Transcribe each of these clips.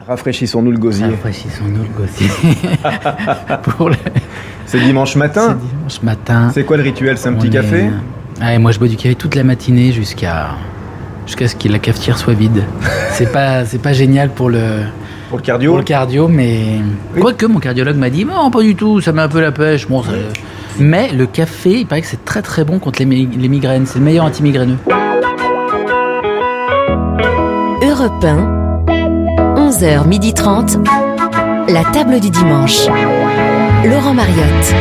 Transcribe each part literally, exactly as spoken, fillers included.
Rafraîchissons-nous le gosier. Rafraîchissons-nous le gosier. Pour le... C'est dimanche matin. C'est dimanche matin. C'est quoi le rituel? C'est un On petit est... café? Ah, et moi je bois du café toute la matinée jusqu'à jusqu'à ce que la cafetière soit vide. C'est pas c'est pas génial pour le pour le cardio. Pour le cardio, mais oui. Quoique mon cardiologue m'a dit non, pas du tout, ça met un peu la pêche. Bon, ça... mais le café, il paraît que c'est très très bon contre les, mi- les migraines. C'est le meilleur anti-migraineux. Europe un, onze heures trente, la table du dimanche. Laurent Mariotte.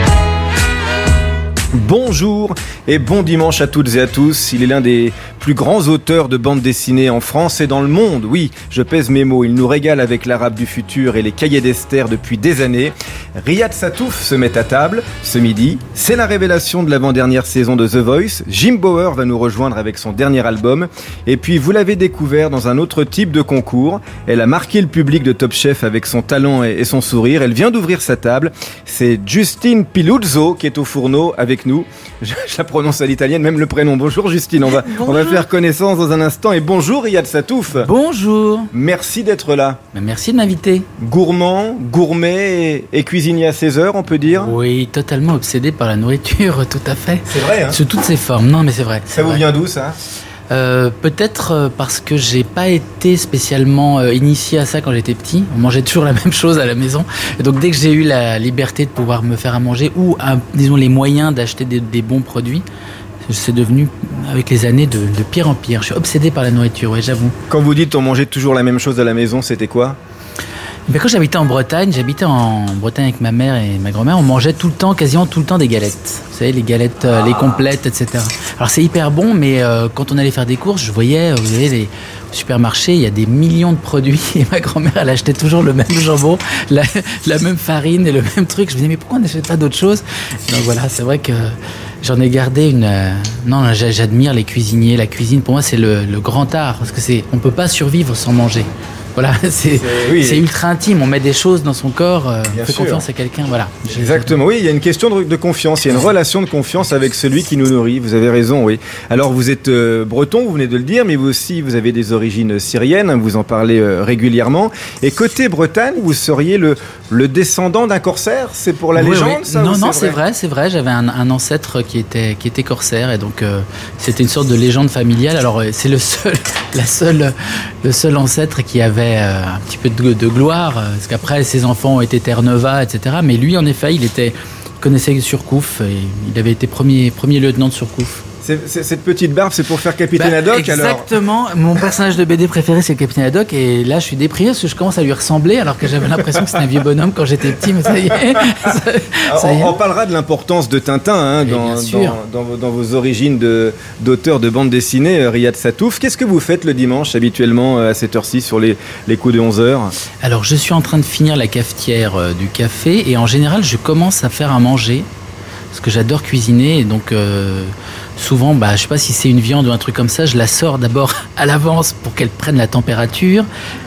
Bonjour et bon dimanche à toutes et à tous. Il est l'un des plus grands auteurs de bande dessinée en France et dans le monde. Oui, je pèse mes mots. Il nous régale avec l'Arabe du futur et les Cahiers d'Esther depuis des années. Riyad Sattouf se met à table ce midi. C'est la révélation de l'avant-dernière saison de The Voice. Jim Bauer va nous rejoindre avec son dernier album. Et puis vous l'avez découvert dans un autre type de concours. Elle a marqué le public de Top Chef avec son talent et son sourire. Elle vient d'ouvrir sa table. C'est Justine Piluzzo qui est au fourneau avec nous. Je, je la prononce à l'italienne, même le prénom. Bonjour Justine, on va, on va faire connaissance dans un instant. Et bonjour Riyad Sattouf. Bonjour. Merci d'être là. Merci de m'inviter. Gourmand, gourmet et, et cuisinier à seize heures, on peut dire? Oui, totalement obsédé par la nourriture, tout à fait. C'est vrai, hein? Sous toutes ses formes. Non, mais c'est vrai. Ça vous vrai. vient d'où, ça? Euh, peut-être parce que j'ai pas été spécialement euh, initié à ça quand j'étais petit. On mangeait toujours la même chose à la maison. Et donc dès que j'ai eu la liberté de pouvoir me faire à manger ou à, disons les moyens d'acheter des, des bons produits, c'est devenu avec les années de, de pire en pire. Je suis obsédé par la nourriture, ouais, j'avoue. Quand vous dites on mangeait toujours la même chose à la maison, c'était quoi? Ben quand j'habitais en Bretagne, j'habitais en Bretagne avec ma mère et ma grand-mère, on mangeait tout le temps, quasiment tout le temps des galettes. Vous savez, les galettes, euh, les complètes, et cetera. Alors c'est hyper bon, mais euh, quand on allait faire des courses, je voyais, vous voyez, les supermarchés, il y a des millions de produits et ma grand-mère, elle achetait toujours le même jambon, la, la même farine et le même truc. Je me disais, mais pourquoi on n'achète pas d'autres choses? Donc voilà, c'est vrai que j'en ai gardé une... Euh, non, j'admire les cuisiniers. La cuisine, pour moi, c'est le, le grand art, parce que c'est, on peut pas survivre sans manger. Voilà, c'est, c'est, oui. c'est ultra intime, on met des choses dans son corps, euh, on fait sûr. Confiance à quelqu'un, voilà. Exactement, oui, il y a une question de, de confiance, il y a une relation de confiance avec celui qui nous nourrit, vous avez raison, oui. Alors vous êtes euh, breton, vous venez de le dire, mais vous aussi, vous avez des origines syriennes, vous en parlez euh, régulièrement. Et côté Bretagne, vous seriez le, le descendant d'un corsaire, c'est pour la oui, légende, oui. ça? Non, ou non, c'est vrai, c'est vrai, c'est vrai, j'avais un, un ancêtre qui était, qui était corsaire, et donc euh, c'était une sorte de légende familiale. Alors euh, c'est le seul, la seule, le seul ancêtre qui avait Euh, un petit peu de, de gloire, euh, parce qu'après ses enfants ont été Terre-Neuve, et cetera. Mais lui, en effet, il était, il connaissait Surcouf, et il avait été premier, premier lieutenant de Surcouf. C'est, c'est, cette petite barbe, c'est pour faire Capitaine bah, Haddock, exactement. alors? Exactement. Mon personnage de B D préféré, c'est le Capitaine Haddock. Et là, je suis déprimé parce que je commence à lui ressembler, alors que j'avais l'impression que c'était un vieux bonhomme quand j'étais petit. Mais ça y est. ça, ça y est. On, on parlera de l'importance de Tintin hein, dans, dans, dans, vos, dans vos origines de, d'auteur de bande dessinée, Riyad Sattouf. Qu'est-ce que vous faites le dimanche, habituellement, à cette heure-ci, sur les, les coups de onze heures? Alors, je suis en train de finir la cafetière euh, du café. Et en général, je commence à faire à manger. Parce que j'adore cuisiner. Et donc... Euh, souvent, bah, je ne sais pas si c'est une viande ou un truc comme ça, je la sors d'abord à l'avance pour qu'elle prenne la température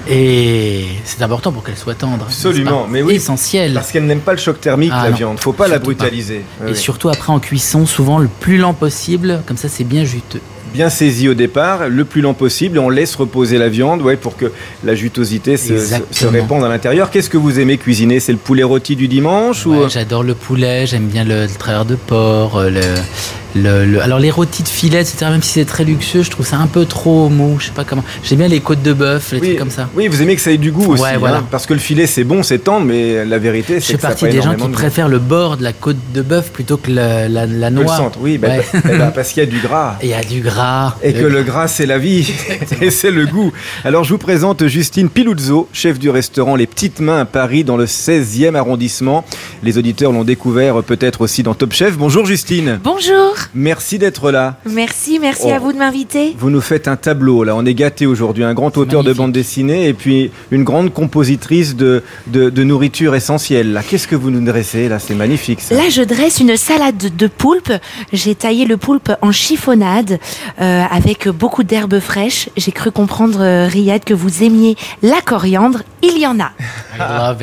et c'est important pour qu'elle soit tendre. Absolument, mais oui, essentiel. Parce qu'elle n'aime pas le choc thermique, ah, la non, viande. Il ne faut pas la brutaliser. Pas. Et oui. Surtout après en cuisson, souvent le plus lent possible, comme ça c'est bien juteux. Bien saisi au départ, le plus lent possible, on laisse reposer la viande ouais, pour que la jutosité se, se répande à l'intérieur. Qu'est-ce que vous aimez cuisiner? C'est le poulet rôti du dimanche ouais, ou... J'adore le poulet, j'aime bien le, le travers de porc, le, le, le, alors les rôtis de filet, et cetera. Même si c'est très luxueux, je trouve ça un peu trop mou, je sais pas comment. J'aime bien les côtes de bœuf, les oui, trucs comme ça. Oui, vous aimez que ça ait du goût aussi, ouais, voilà. hein, parce que le filet c'est bon, c'est tendre, mais la vérité c'est que ça n'a pas énormément de... Je fais partie des gens qui de... préfèrent le bord de la côte de bœuf plutôt que la, la, la noix. Que le centre, oui, bah, ouais. bah, bah, parce qu'il y a du gras. Il y a du gras. Et le... que le gras c'est la vie et c'est le goût. Alors je vous présente Justine Piluzzo, chef du restaurant Les Petites Mains à Paris dans le seizième arrondissement. Les auditeurs l'ont découvert peut-être aussi dans Top Chef. Bonjour Justine. Bonjour. Merci d'être là. Merci, merci oh. à vous de m'inviter. Vous nous faites un tableau là, on est gâtés aujourd'hui, un grand auteur magnifique. De bande dessinée et puis une grande compositrice de, de, de nourriture essentielle. Là. Qu'est-ce que vous nous dressez là? C'est magnifique ça. Là je dresse une salade de poulpe. J'ai taillé le poulpe en chiffonnade euh, avec beaucoup d'herbes fraîches. J'ai cru comprendre, euh, Riyad, que vous aimiez la coriandre. Il y en a. I love it.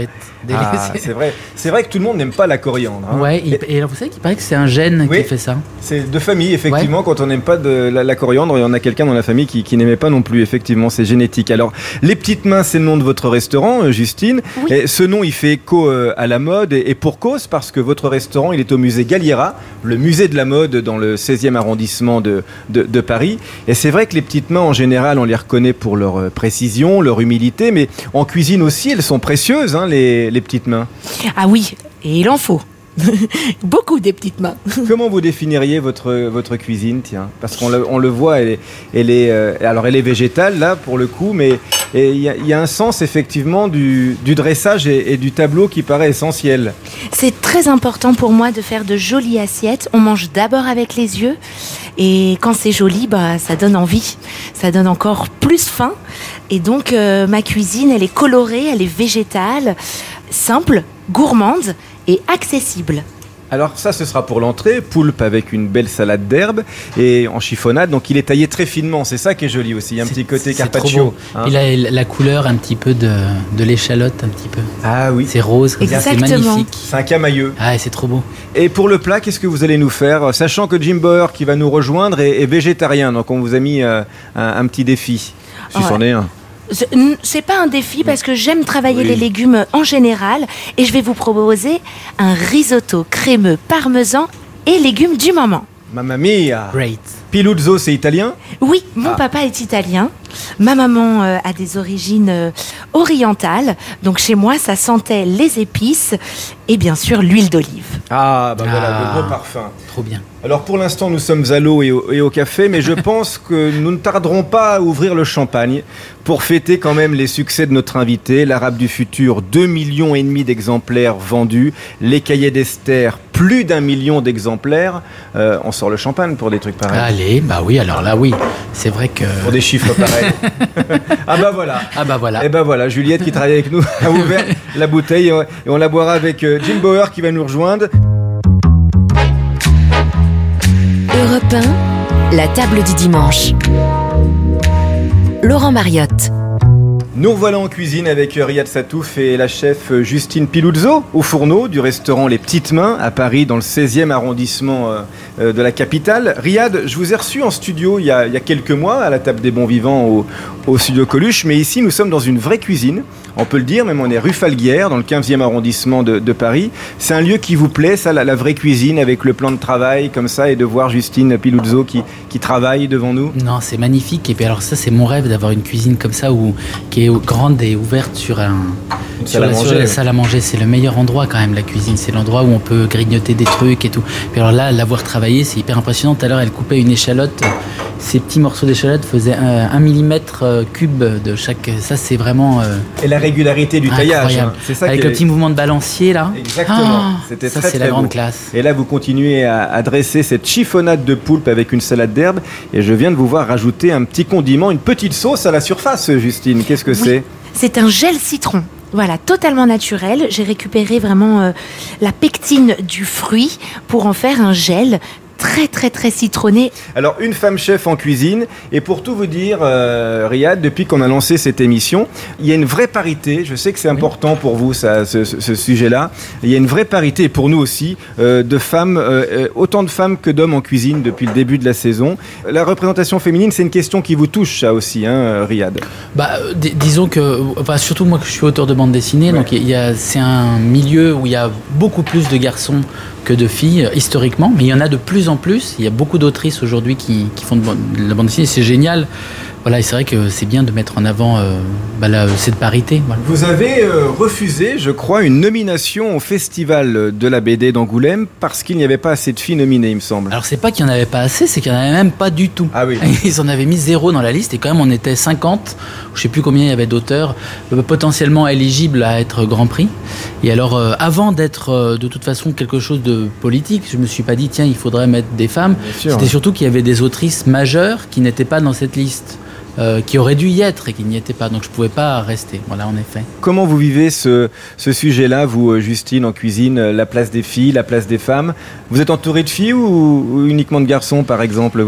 délaissé. Ah, c'est vrai. C'est vrai que tout le monde n'aime pas la coriandre. Hein. Ouais, il- et alors vous savez qu'il paraît que c'est un gène Oui. qui fait ça. C'est de famille, effectivement. Quand on n'aime pas de la, la coriandre, il y en a quelqu'un dans la famille qui, qui n'aimait pas non plus. Effectivement, c'est génétique. Alors, Les Petites Mains, c'est le nom de votre restaurant, euh, Justine. Oui. Et ce nom, il fait écho euh, à la mode. Et, et pour cause, parce que votre restaurant, il est au musée Galliera, le musée de la mode dans le seizième arrondissement de, de, de Paris. Et c'est vrai que les Petites Mains, en général, on les reconnaît pour leur euh, précision, leur humilité. Mais en cuisine aussi, elles sont précieuses, hein, les, les petites mains. Ah oui, et il en faut. Beaucoup des petites mains. Comment vous définiriez votre, votre cuisine, tiens? Parce qu'on le, on le voit, elle est, elle est, euh, alors elle est végétale, là, pour le coup, mais il y, y a un sens, effectivement, du, du dressage et, et du tableau qui paraît essentiel. C'est très important pour moi de faire de jolies assiettes. On mange d'abord avec les yeux. Et quand c'est joli, bah, ça donne envie. Ça donne encore plus faim. Et donc, euh, ma cuisine, elle est colorée, elle est végétale, simple, gourmande et accessible. Alors ça, ce sera pour l'entrée, poulpe avec une belle salade d'herbe et en chiffonnade, donc il est taillé très finement, c'est ça qui est joli aussi, il y a un C'est- petit côté c'est trop carpaccio. beau. Hein. Et la, la couleur un petit peu de, de l'échalote, un petit peu. Ah oui, C'est rose, comme ça, c'est Exactement. magnifique. c'est un camailleux. Ah, c'est trop beau. Et pour le plat, qu'est-ce que vous allez nous faire? Sachant que Jim Bauer, qui va nous rejoindre, est, est végétarien, donc on vous a mis euh, un, un petit défi. Si Ouais. c'en est un. C'est- C'est pas un défi parce que j'aime travailler Oui. les légumes en général et je vais vous proposer un risotto crémeux parmesan et légumes du moment. Mamma mia! Great. Piluzzo, c'est italien? Oui, mon Ah. papa est italien. Ma maman euh, a des origines euh, orientales. Donc chez moi, ça sentait les épices et bien sûr l'huile d'olive. Ah, bah voilà, Ah. le gros parfum. Trop bien. Alors pour l'instant, nous sommes à l'eau et au, et au café, mais je pense que nous ne tarderons pas à ouvrir le champagne pour fêter quand même les succès de notre invité, l'Arabe du futur, deux millions et demi d'exemplaires vendus, les Cahiers d'Esther, plus d'un million d'exemplaires. Euh, on sort le champagne pour des trucs pareils. Allez, bah oui, alors là, oui. C'est vrai que. Pour des chiffres pareils. Ah bah voilà. Ah bah voilà. Et ben voilà, Juliette qui travaille avec nous a ouvert la bouteille et on, et on la boira avec euh, Jim Bauer qui va nous rejoindre. Europe un, la table du dimanche. Laurent Mariotte. Nous revoilà en cuisine avec Riyad Satouf et la chef Justine Piluzzo au fourneau du restaurant Les Petites Mains à Paris dans le seizième arrondissement euh, euh, de la capitale. Riyad, je vous ai reçu en studio il y a, il y a quelques mois à la table des bons vivants au, au studio Coluche, mais ici nous sommes dans une vraie cuisine, on peut le dire, même on est rue Falguière dans le quinzième arrondissement de, de Paris. C'est un lieu qui vous plaît, ça, la, la vraie cuisine avec le plan de travail comme ça et de voir Justine Piluzzo qui, qui travaille devant nous? Non, c'est magnifique. Et puis alors ça, c'est mon rêve d'avoir une cuisine comme ça où, qui est grande et ouverte sur, un, Une sur, salle à la, sur manger. la salle à manger. C'est le meilleur endroit quand même, la cuisine. C'est l'endroit où on peut grignoter des trucs et tout. Puis alors là, l'avoir travaillé, c'est hyper impressionnant. Tout à l'heure, elle coupait une échalote. Ces petits morceaux d'échalote faisaient un, un millimètre cube de chaque. Ça, c'est vraiment euh, Et la régularité du taillage, incroyable. hein. C'est ça Avec qui le est- petit mouvement de balancier là. Exactement. Ah, C'était ça, très, c'est très la grande beau. classe. Et là, vous continuez à, à dresser cette chiffonnade de poulpe avec une salade d'herbe. Et je viens de vous voir rajouter un petit condiment, une petite sauce à la surface, Justine. Qu'est-ce que Oui. c'est? C'est un gel citron. Voilà, totalement naturel. J'ai récupéré vraiment euh, la pectine du fruit pour en faire un gel très très très citronné. Alors, une femme chef en cuisine. Et pour tout vous dire, euh, Riyad, depuis qu'on a lancé cette émission, il y a une vraie parité. Je sais que c'est important pour vous, ça, ce, ce- ce sujet-là. Il y a une vraie parité, et pour nous aussi, euh, de femmes, euh, euh, autant de femmes que d'hommes en cuisine depuis le début de la saison. La représentation féminine, c'est une question qui vous touche, ça aussi, hein, Riyad? Bah, euh, dis- disons que, enfin, surtout moi que je suis auteur de bande dessinée, Ouais. donc il y a, c'est un milieu où il y a beaucoup plus de garçons que de filles, euh, historiquement, mais il y en a de plus en plus. Il y a beaucoup d'autrices aujourd'hui qui, qui font de, ban- de la bande dessinée, c'est génial. Voilà, et c'est vrai que c'est bien de mettre en avant euh, bah, la- cette parité. Voilà. Vous avez euh, refusé, je crois, une nomination au Festival de la B D d'Angoulême parce qu'il n'y avait pas assez de filles nominées, il me semble. Alors c'est pas qu'il n'y en avait pas assez, c'est qu'il n'y en avait même pas du tout. Ah oui. Ils en avaient mis zéro dans la liste et quand même on était cinquante, je sais plus combien il y avait d'auteurs euh, potentiellement éligibles à être Grand Prix. Et alors euh, avant d'être euh, de toute façon quelque chose de politique, je me suis pas dit tiens il faudrait mettre des femmes. Bien sûr, C'était hein. surtout qu'il y avait des autrices majeures qui n'étaient pas dans cette liste. Euh, qui auraient dû y être et qui n'y étaient pas, donc je pouvais pas rester. Voilà, en effet. Comment vous vivez ce, ce sujet-là, vous, euh, Justine, en cuisine, euh, la place des filles, la place des femmes? Vous êtes entourée de filles ou, ou uniquement de garçons, par exemple, vous?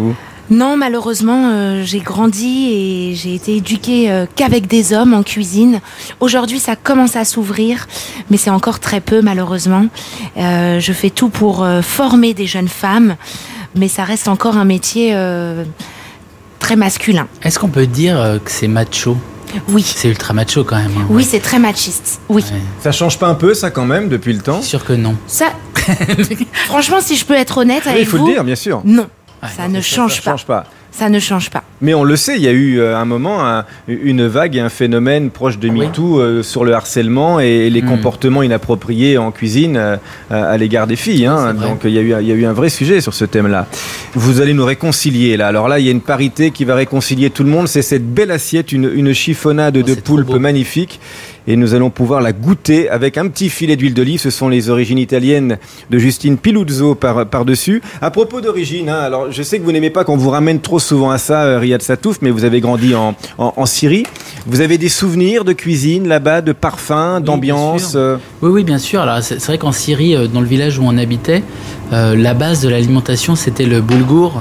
Non, malheureusement, euh, j'ai grandi et j'ai été éduquée euh, qu'avec des hommes en cuisine. Aujourd'hui, ça commence à s'ouvrir, mais c'est encore très peu, malheureusement. Euh, je fais tout pour euh, former des jeunes femmes, mais ça reste encore un métier euh, très masculin. Est-ce qu'on peut dire euh, que c'est macho ? Oui. C'est ultra macho quand même. Hein, oui, ouais. c'est très machiste. Oui. Ouais. Ça change pas un peu, ça, quand même, depuis le temps ? Sûr que non. Ça, franchement, si je peux être honnête Oui, avec il faut vous, le dire, bien sûr. non, Ouais, ça non, ne Ça, change ça pas. change pas. Ça ne change pas. Mais on le sait, il y a eu euh, un moment un- une vague et un phénomène proche de Oui. MeToo euh, sur le harcèlement et les Mm. comportements inappropriés en cuisine euh, à l'égard des filles. Hein. C'est vrai. Donc il y, a eu, il y a eu un vrai sujet sur ce thème-là. Vous allez nous réconcilier là. Alors là, il y a une parité qui va réconcilier tout le monde. C'est cette belle assiette, une, une chiffonnade Oh, de c'est trop poulpe beau. magnifique. Et nous allons pouvoir la goûter avec un petit filet d'huile d'olive. Ce sont les origines italiennes de Justine Piluzzo par, par-dessus. À propos d'origine, hein, alors je sais que vous n'aimez pas qu'on vous ramène trop souvent à ça, euh, Riyad Satouf, mais vous avez grandi en, en, en Syrie. Vous avez des souvenirs de cuisine là-bas, de parfums, Oui, d'ambiance bien sûr. euh, Oui, oui, bien sûr. Alors, c'est, c'est vrai qu'en Syrie, euh, dans le village où on habitait, euh, la base de l'alimentation, c'était le boulgour.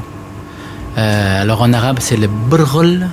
Euh, alors, en arabe, c'est le brol.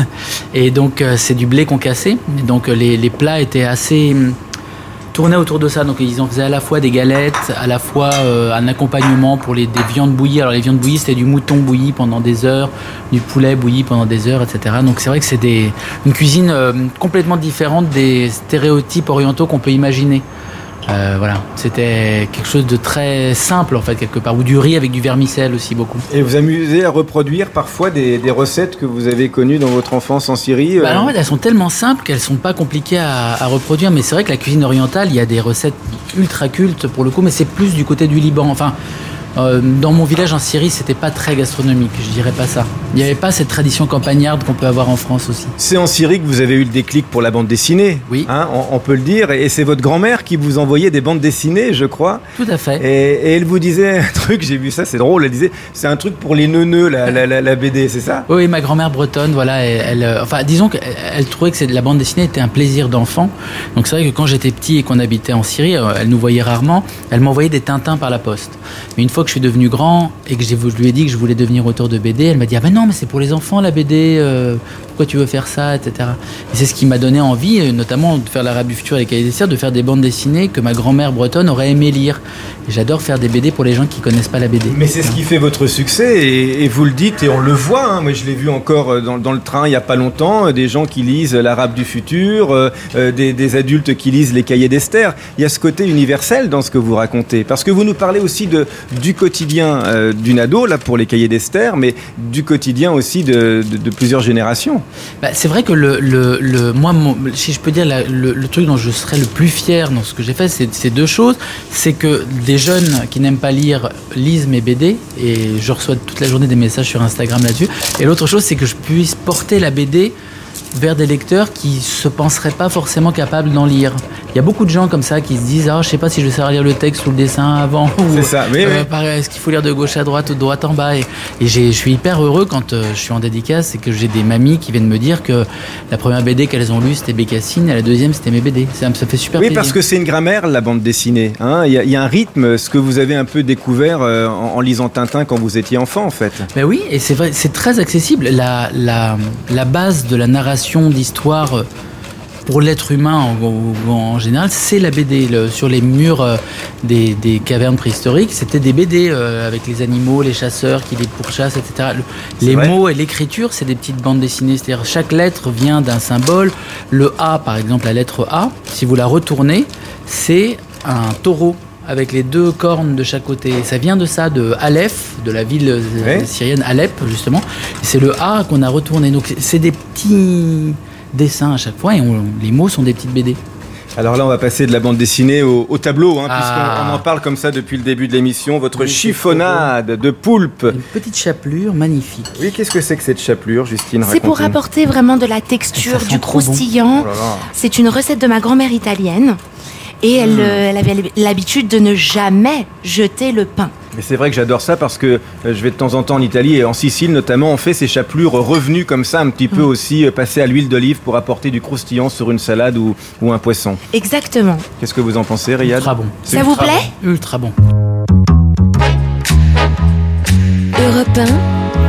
Et donc, euh, c'est du blé concassé. Et donc, euh, les, les plats étaient assez hum, tournés autour de ça. Donc, ils en faisaient à la fois des galettes, à la fois euh, un accompagnement pour les, des viandes bouillies. Alors, les viandes bouillies, c'était du mouton bouilli pendant des heures, du poulet bouilli pendant des heures, et cetera. Donc, c'est vrai que c'est des, une cuisine euh, complètement différente des stéréotypes orientaux qu'on peut imaginer. Euh, voilà, c'était quelque chose de très simple en fait quelque part, ou du riz avec du vermicelle aussi beaucoup. et vous amusez à reproduire parfois des, des recettes que vous avez connues dans votre enfance en Syrie. Bah, euh, alors, en fait, elles sont tellement simples qu'elles sont pas compliquées à, à reproduire, mais c'est vrai que la cuisine orientale, il y a des recettes ultra cultes pour le coup, mais c'est plus du côté du Liban. Enfin, euh, dans mon village en Syrie, c'était pas très gastronomique, je dirais pas ça. Il n'y avait pas cette tradition campagnarde qu'on peut avoir en France aussi. C'est en Syrie que vous avez eu le déclic pour la bande dessinée. Oui. Hein, on, on peut le dire. Et c'est votre grand-mère qui vous envoyait des bandes dessinées, je crois. Tout à fait. Et, et elle vous disait un truc, j'ai vu ça, c'est drôle. Elle disait, c'est un truc pour les neuneux, la, la, la, la B D, c'est ça ? Oui, ma grand-mère bretonne, voilà, elle, elle, euh, enfin, disons qu'elle elle trouvait que c'est- la bande dessinée était un plaisir d'enfant. Donc c'est vrai que quand j'étais petit et qu'on habitait en Syrie, euh, elle nous voyait rarement. Elle m'envoyait des Tintins par la poste. Mais une fois que je suis devenu grand et que j'ai, je lui ai dit que je voulais devenir auteur de B D, elle m'a dit ah ben non, mais c'est pour les enfants la B D. euh, pourquoi tu veux faire ça, et cetera. Et c'est ce qui m'a donné envie, euh, notamment de faire l'Arabe du futur et les Cahiers des Desserts, de faire des bandes dessinées que ma grand-mère bretonne aurait aimé lire. Et j'adore faire des B D pour les gens qui connaissent pas la B D. Mais c'est ce qui fait votre succès et, et vous le dites et on le voit. Hein. Moi, je l'ai vu encore dans, dans le train il y a pas longtemps, euh, des gens qui lisent l'Arabe du futur, euh, euh, des, des adultes qui lisent les Cahiers d'Esther. Il y a ce côté universel dans ce que vous racontez, parce que vous nous parlez aussi de du quotidien euh, d'une ado là pour les Cahiers d'Esther, mais du quotidien aussi de, de, de plusieurs générations. Bah, c'est vrai que le, le, le, moi, mon- si je peux dire, la- le, le truc dont je serais le plus fier dans ce que j'ai fait, c'est, c'est deux choses. C'est que des jeunes qui n'aiment pas lire lisent mes B D, et je reçois toute la journée des messages sur Instagram là-dessus. Et l'autre chose, c'est que je puisse porter la B D vers des lecteurs qui se penseraient pas forcément capables d'en lire. Il y a beaucoup de gens comme ça qui se disent ah je sais pas si je vais savoir lire le texte ou le dessin avant. C'est ou, ça, oui, euh, oui. pareil, est-ce qu'il faut lire de gauche à droite ou de droite en bas. Et, et j'ai, je suis hyper heureux quand euh, je suis en dédicace et que j'ai des mamies qui viennent me dire que la première B D qu'elles ont lue c'était Bécassine et la deuxième c'était mes B D. Ça, ça fait super Oui, plaisir. parce que c'est une grammaire, la bande dessinée. Hein. Il y a- il y a un rythme, ce que vous avez un peu découvert euh, en, en lisant Tintin quand vous étiez enfant, en fait. Ben oui, et c'est vrai, c'est très accessible. La, la, la base de la narration d'histoire euh, pour l'être humain en, en- en général, c'est la B D. Le- sur les murs euh, des, des cavernes préhistoriques, c'était des B D euh, avec les animaux, les chasseurs qui les pourchassent, et cetera. Le- C'est les vrai. mots et l'écriture, c'est des petites bandes dessinées. C'est-à-dire chaque lettre vient d'un symbole. Le A, par exemple, la lettre A, si vous la retournez, c'est un taureau avec les deux cornes de chaque côté. Ça vient de ça, de Aleph, de la ville euh, Ouais. syrienne Alep, justement. Et c'est le A qu'on a retourné. Donc c'est- c'est des petits dessins à chaque fois et on- les mots sont des petites B D. Alors là, on va passer de la bande dessinée au, au tableau, hein, Ah. puisqu'on on en parle comme ça depuis le début de l'émission. Votre Oui, c'est chiffonnade de poulpe. Une petite chapelure magnifique. Oui, qu'est-ce que c'est que cette chapelure, Justine? C'est pour Racontez-nous. apporter vraiment de la texture, Ça sent du trop bon. croustillant. Oh là là. C'est une recette de ma grand-mère italienne. Et elle, Mm. euh, elle avait l'habitude de ne jamais jeter le pain. Mais c'est vrai que j'adore ça parce que euh, je vais de temps en temps en Italie et en Sicile notamment, on fait ces chapelures revenues comme ça, un petit peu aussi euh, passées à l'huile d'olive pour apporter du croustillant sur une salade ou, ou un poisson. Exactement. Qu'est-ce que vous en pensez, Riyad? Ultra bon. C'est Ça vous ultra plaît? Ultra bon. Europe un,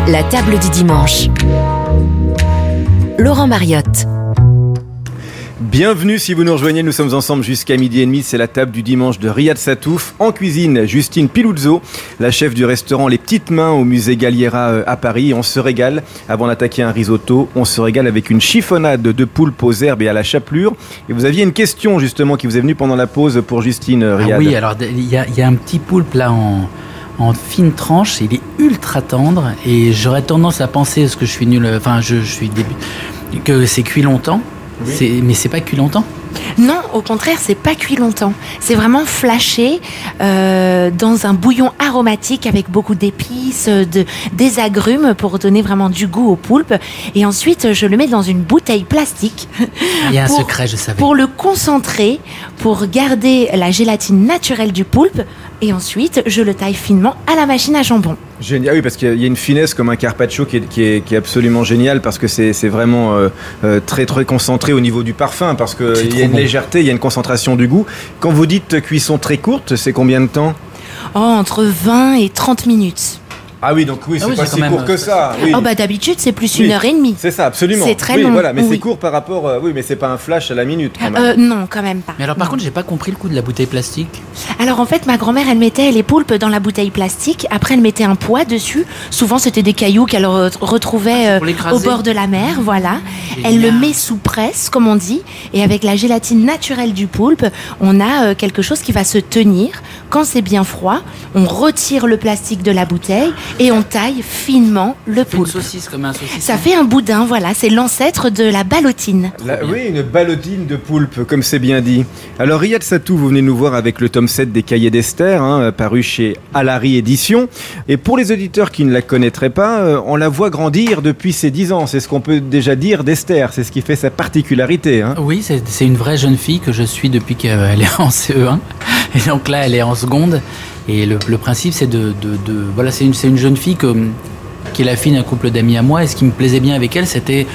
La table du dimanche. Laurent Mariotte. Bienvenue si vous nous rejoignez, nous sommes ensemble jusqu'à midi et demi, c'est la table du dimanche de Riyad Satouf. En cuisine, Justine Piluzzo, la chef du restaurant Les Petites Mains au musée Galliera à Paris. On se régale, avant d'attaquer un risotto, on se régale avec une chiffonnade de poulpe aux herbes et à la chapelure. Et vous aviez une question justement qui vous est venue pendant la pause pour Justine, Riyad. Ah oui, alors il y, y a un petit poulpe là en... en fine tranche, il est ultra tendre et j'aurais tendance à penser, parce que je suis nul, enfin je, je suis début, que c'est cuit longtemps, oui. c'est, mais c'est pas cuit longtemps. Non, au contraire, c'est pas cuit longtemps. C'est vraiment flashé euh, dans un bouillon aromatique avec beaucoup d'épices, de, des agrumes pour donner vraiment du goût au poulpe. Et ensuite, je le mets dans une bouteille plastique. Il y a pour, un secret, je savais. Pour le concentrer, pour garder la gélatine naturelle du poulpe. Et ensuite, je le taille finement à la machine à jambon. Génial, oui, parce qu'il y a une finesse comme un carpaccio qui est, qui est, qui est absolument génial parce que c'est, c'est vraiment euh, euh, très très concentré au niveau du parfum parce qu'il y a une bon. légèreté, il y a une concentration du goût. Quand vous dites cuisson très courte, c'est combien de temps ? Oh, entre vingt et trente minutes. Ah oui, donc oui, c'est ah oui, pas c'est si court même, que ça. Oui. Oh bah d'habitude, c'est plus une oui, heure et demie. C'est ça, absolument. C'est très oui, long. Voilà, mais oui. c'est court par rapport... Euh, oui, mais c'est pas un flash à la minute, quand même. Euh, non, quand même pas. Mais alors, par non. contre, j'ai pas compris le coup de la bouteille plastique. Alors, en fait, ma grand-mère, elle mettait les poulpes dans la bouteille plastique. Après, elle mettait un poids dessus. Souvent, c'était des cailloux qu'elle retrouvait euh, au bord de la mer, voilà. Génial. Elle le met sous presse, comme on dit. Et avec la gélatine naturelle du poulpe, on a euh, quelque chose qui va se tenir. Quand c'est bien froid, on retire le plastique de la bouteille et on taille finement le poulpe. Une saucisse comme un saucisson. Ça fait un boudin, voilà, c'est l'ancêtre de la ballotine. La, oui, une ballotine de poulpe, comme c'est bien dit. Alors Riyad Satouf, vous venez nous voir avec le tome sept des Cahiers d'Esther, hein, paru chez Alary Éditions. Et pour les auditeurs qui ne la connaîtraient pas, euh, on la voit grandir depuis ses dix ans. C'est ce qu'on peut déjà dire d'Esther, c'est ce qui fait sa particularité. Hein. Oui, c'est, c'est une vraie jeune fille que je suis depuis qu'elle est en C E un. Et donc là, elle est en seconde. Et le, le principe, c'est de, de, de voilà, c'est une, c'est une jeune fille que, qui est la fille d'un couple d'amis à moi. Et ce qui me plaisait bien avec elle, c'était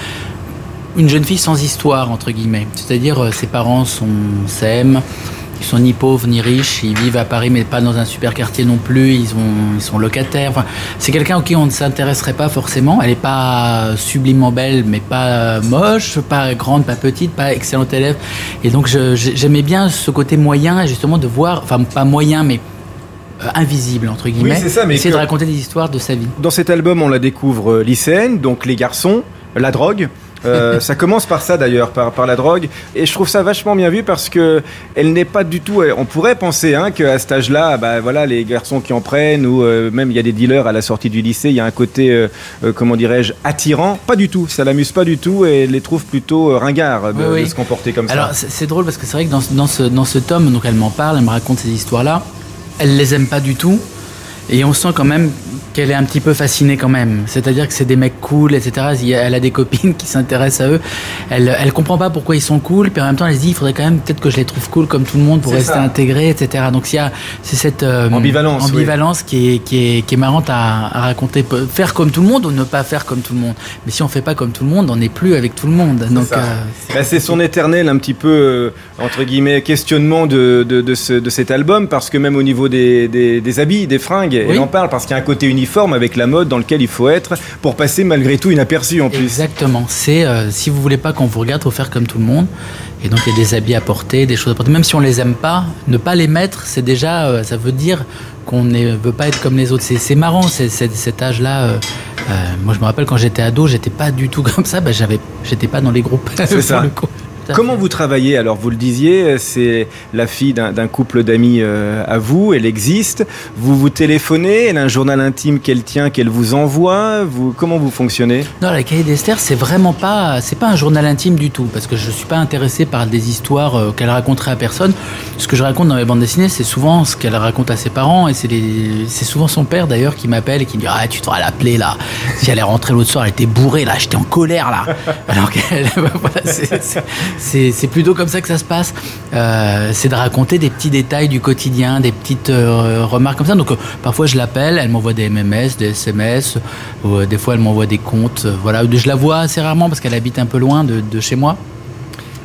une jeune fille sans histoire, entre guillemets. C'est-à-dire, euh, ses parents sont, s'aiment, ils sont ni pauvres ni riches, ils vivent à Paris, mais pas dans un super quartier non plus. Ils ont, ils sont locataires. Enfin, c'est quelqu'un auquel on ne s'intéresserait pas forcément. Elle n'est pas sublimement belle, mais pas moche, pas grande, pas petite, pas excellente élève. Et donc, je, j'aimais bien ce côté moyen, justement, de voir, enfin, pas moyen, mais Euh, invisible entre guillemets, oui, c'est ça, mais essayer que... de raconter des histoires de sa vie. Dans cet album, on la découvre lycéenne, donc les garçons, la drogue. Euh, ça commence par ça d'ailleurs, par, par la drogue, et je trouve ça vachement bien vu parce que elle n'est pas du tout. On pourrait penser hein, qu'à cet âge-là, bah voilà, les garçons qui en prennent ou euh, même il y a des dealers à la sortie du lycée, il y a un côté, euh, euh, comment dirais-je, attirant. Pas du tout, ça l'amuse pas du tout et elle les trouve plutôt euh, ringards de, oui, oui. de se comporter comme Alors, ça. Alors c'est, c'est drôle parce que c'est vrai que dans, dans ce dans ce tome, donc elle m'en parle, elle me raconte ces histoires-là. Elle les aime pas du tout et on sent quand même qu'elle est un petit peu fascinée quand même. C'est-à-dire que c'est des mecs cool, et cetera. Elle a des copines qui s'intéressent à eux. Elle, elle comprend pas pourquoi ils sont cool, puis en même temps elle se dit il faudrait quand même peut-être que je les trouve cool comme tout le monde pour c'est rester ça. Intégrés, et cetera. Donc il y a c'est cette euh, ambivalence, ambivalence oui. qui est qui est qui est marrante à, à raconter. Faire comme tout le monde ou ne pas faire comme tout le monde. Mais si on fait pas comme tout le monde, on n'est plus avec tout le monde. C'est Donc ça. Euh, c'est... Bah, c'est son éternel un petit peu euh, entre guillemets questionnement de de, de, ce, de cet album parce que même au niveau des des, des habits, des fringues, oui. elle en parle parce qu'il y a un côté uniforme avec la mode dans lequel il faut être pour passer malgré tout inaperçu en plus. Exactement. C'est euh, si vous voulez pas qu'on vous regarde, faut faire comme tout le monde. Et donc il y a des habits à porter, des choses à porter. Même si on les aime pas, ne pas les mettre, c'est déjà, euh, ça veut dire qu'on ne veut pas être comme les autres. C'est, c'est marrant, c'est, c'est, cet âge-là. Euh, euh, moi, je me rappelle quand j'étais ado, j'étais pas du tout comme ça. Bah, j'avais, j'étais pas dans les groupes. C'est ça. Le coup. Comment vous travaillez ? Alors vous le disiez, c'est la fille d'un, d'un couple d'amis euh, à vous, elle existe. Vous vous téléphonez, elle a un journal intime qu'elle tient, qu'elle vous envoie. Vous, comment vous fonctionnez ? Non, la Cahiers d'Esther, c'est vraiment pas, c'est pas un journal intime du tout, parce que je suis pas intéressé par des histoires euh, qu'elle raconterait à personne. Ce que je raconte dans mes bandes dessinées, c'est souvent ce qu'elle raconte à ses parents, et c'est, les, c'est souvent son père d'ailleurs qui m'appelle et qui me dit ah tu devrais l'appeler là. Si elle est rentrée l'autre soir, elle était bourrée là, j'étais en colère là. Alors qu'elle, voilà, c'est, c'est C'est, c'est plutôt comme ça que ça se passe. Euh, c'est de raconter des petits détails du quotidien, des petites euh, remarques comme ça. Donc euh, parfois je l'appelle, elle m'envoie des M M S, des S M S, ou euh, des fois elle m'envoie des comptes. Euh, voilà, je la vois assez rarement parce qu'elle habite un peu loin de, de chez moi.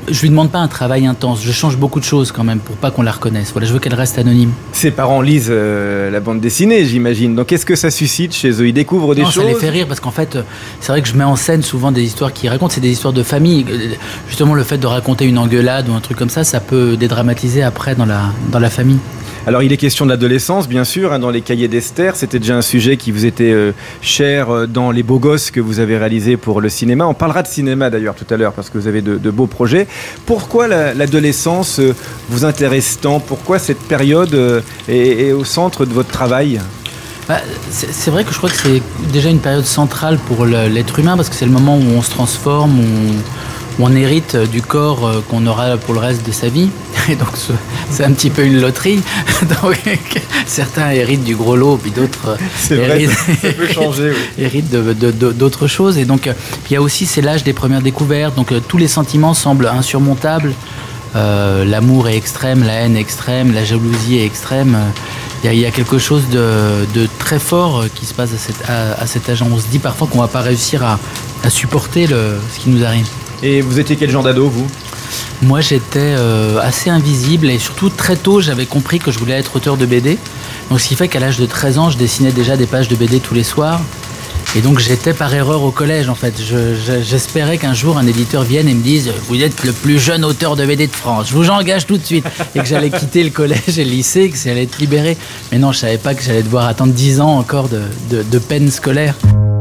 je lui demande pas un travail intense. Je change beaucoup de choses quand même pour pas qu'on la reconnaisse. Voilà, je veux qu'elle reste anonyme. Ses parents lisent euh, la bande dessinée, j'imagine. Donc, qu'est-ce que ça suscite chez eux? Ils découvrent des non, choses. Ça les fait rire parce qu'en fait, c'est vrai que je mets en scène souvent des histoires qu'ils racontent. C'est des histoires de famille. Justement, le fait de raconter une engueulade ou un truc comme ça, ça peut dédramatiser après dans la dans la famille. Alors, il est question de l'adolescence, bien sûr, hein, dans les cahiers d'Esther. C'était déjà un sujet qui vous était euh, cher euh, dans Les Beaux Gosses que vous avez réalisé pour le cinéma. On parlera de cinéma, d'ailleurs, tout à l'heure, parce que vous avez de, de beaux projets. Pourquoi la, l'adolescence euh, vous intéresse tant? Pourquoi cette période euh, est, est au centre de votre travail? Bah, c'est, c'est vrai que je crois que c'est déjà une période centrale pour le, l'être humain, parce que c'est le moment où on se transforme, où on, où on hérite du corps euh, qu'on aura pour le reste de sa vie. Et donc c'est un petit peu une loterie. Donc, certains héritent du gros lot, puis d'autres c'est héritent, vrai, ça peut changer, oui. héritent de, de, de, d'autres choses. Et donc il y a aussi, c'est l'âge des premières découvertes. Donc tous les sentiments semblent insurmontables. Euh, l'amour est extrême, la haine est extrême, la jalousie est extrême. Il y a, il y a quelque chose de, de très fort qui se passe à, cette, à, à cet âge. On se dit parfois qu'on ne va pas réussir à, à supporter le, ce qui nous arrive. Et vous étiez quel genre d'ado, vous? Moi, j'étais euh, assez invisible et surtout très tôt, j'avais compris que je voulais être auteur de B D. Donc, ce qui fait qu'à l'âge de treize ans, je dessinais déjà des pages de B D tous les soirs. Et donc, j'étais par erreur au collège, en fait. Je, je, j'espérais qu'un jour, un éditeur vienne et me dise « Vous êtes le plus jeune auteur de B D de France, je vous engage tout de suite !» Et que j'allais quitter le collège et le lycée, que j'allais être libéré. Mais non, je savais pas que j'allais devoir attendre dix ans encore de, de, de peine scolaire.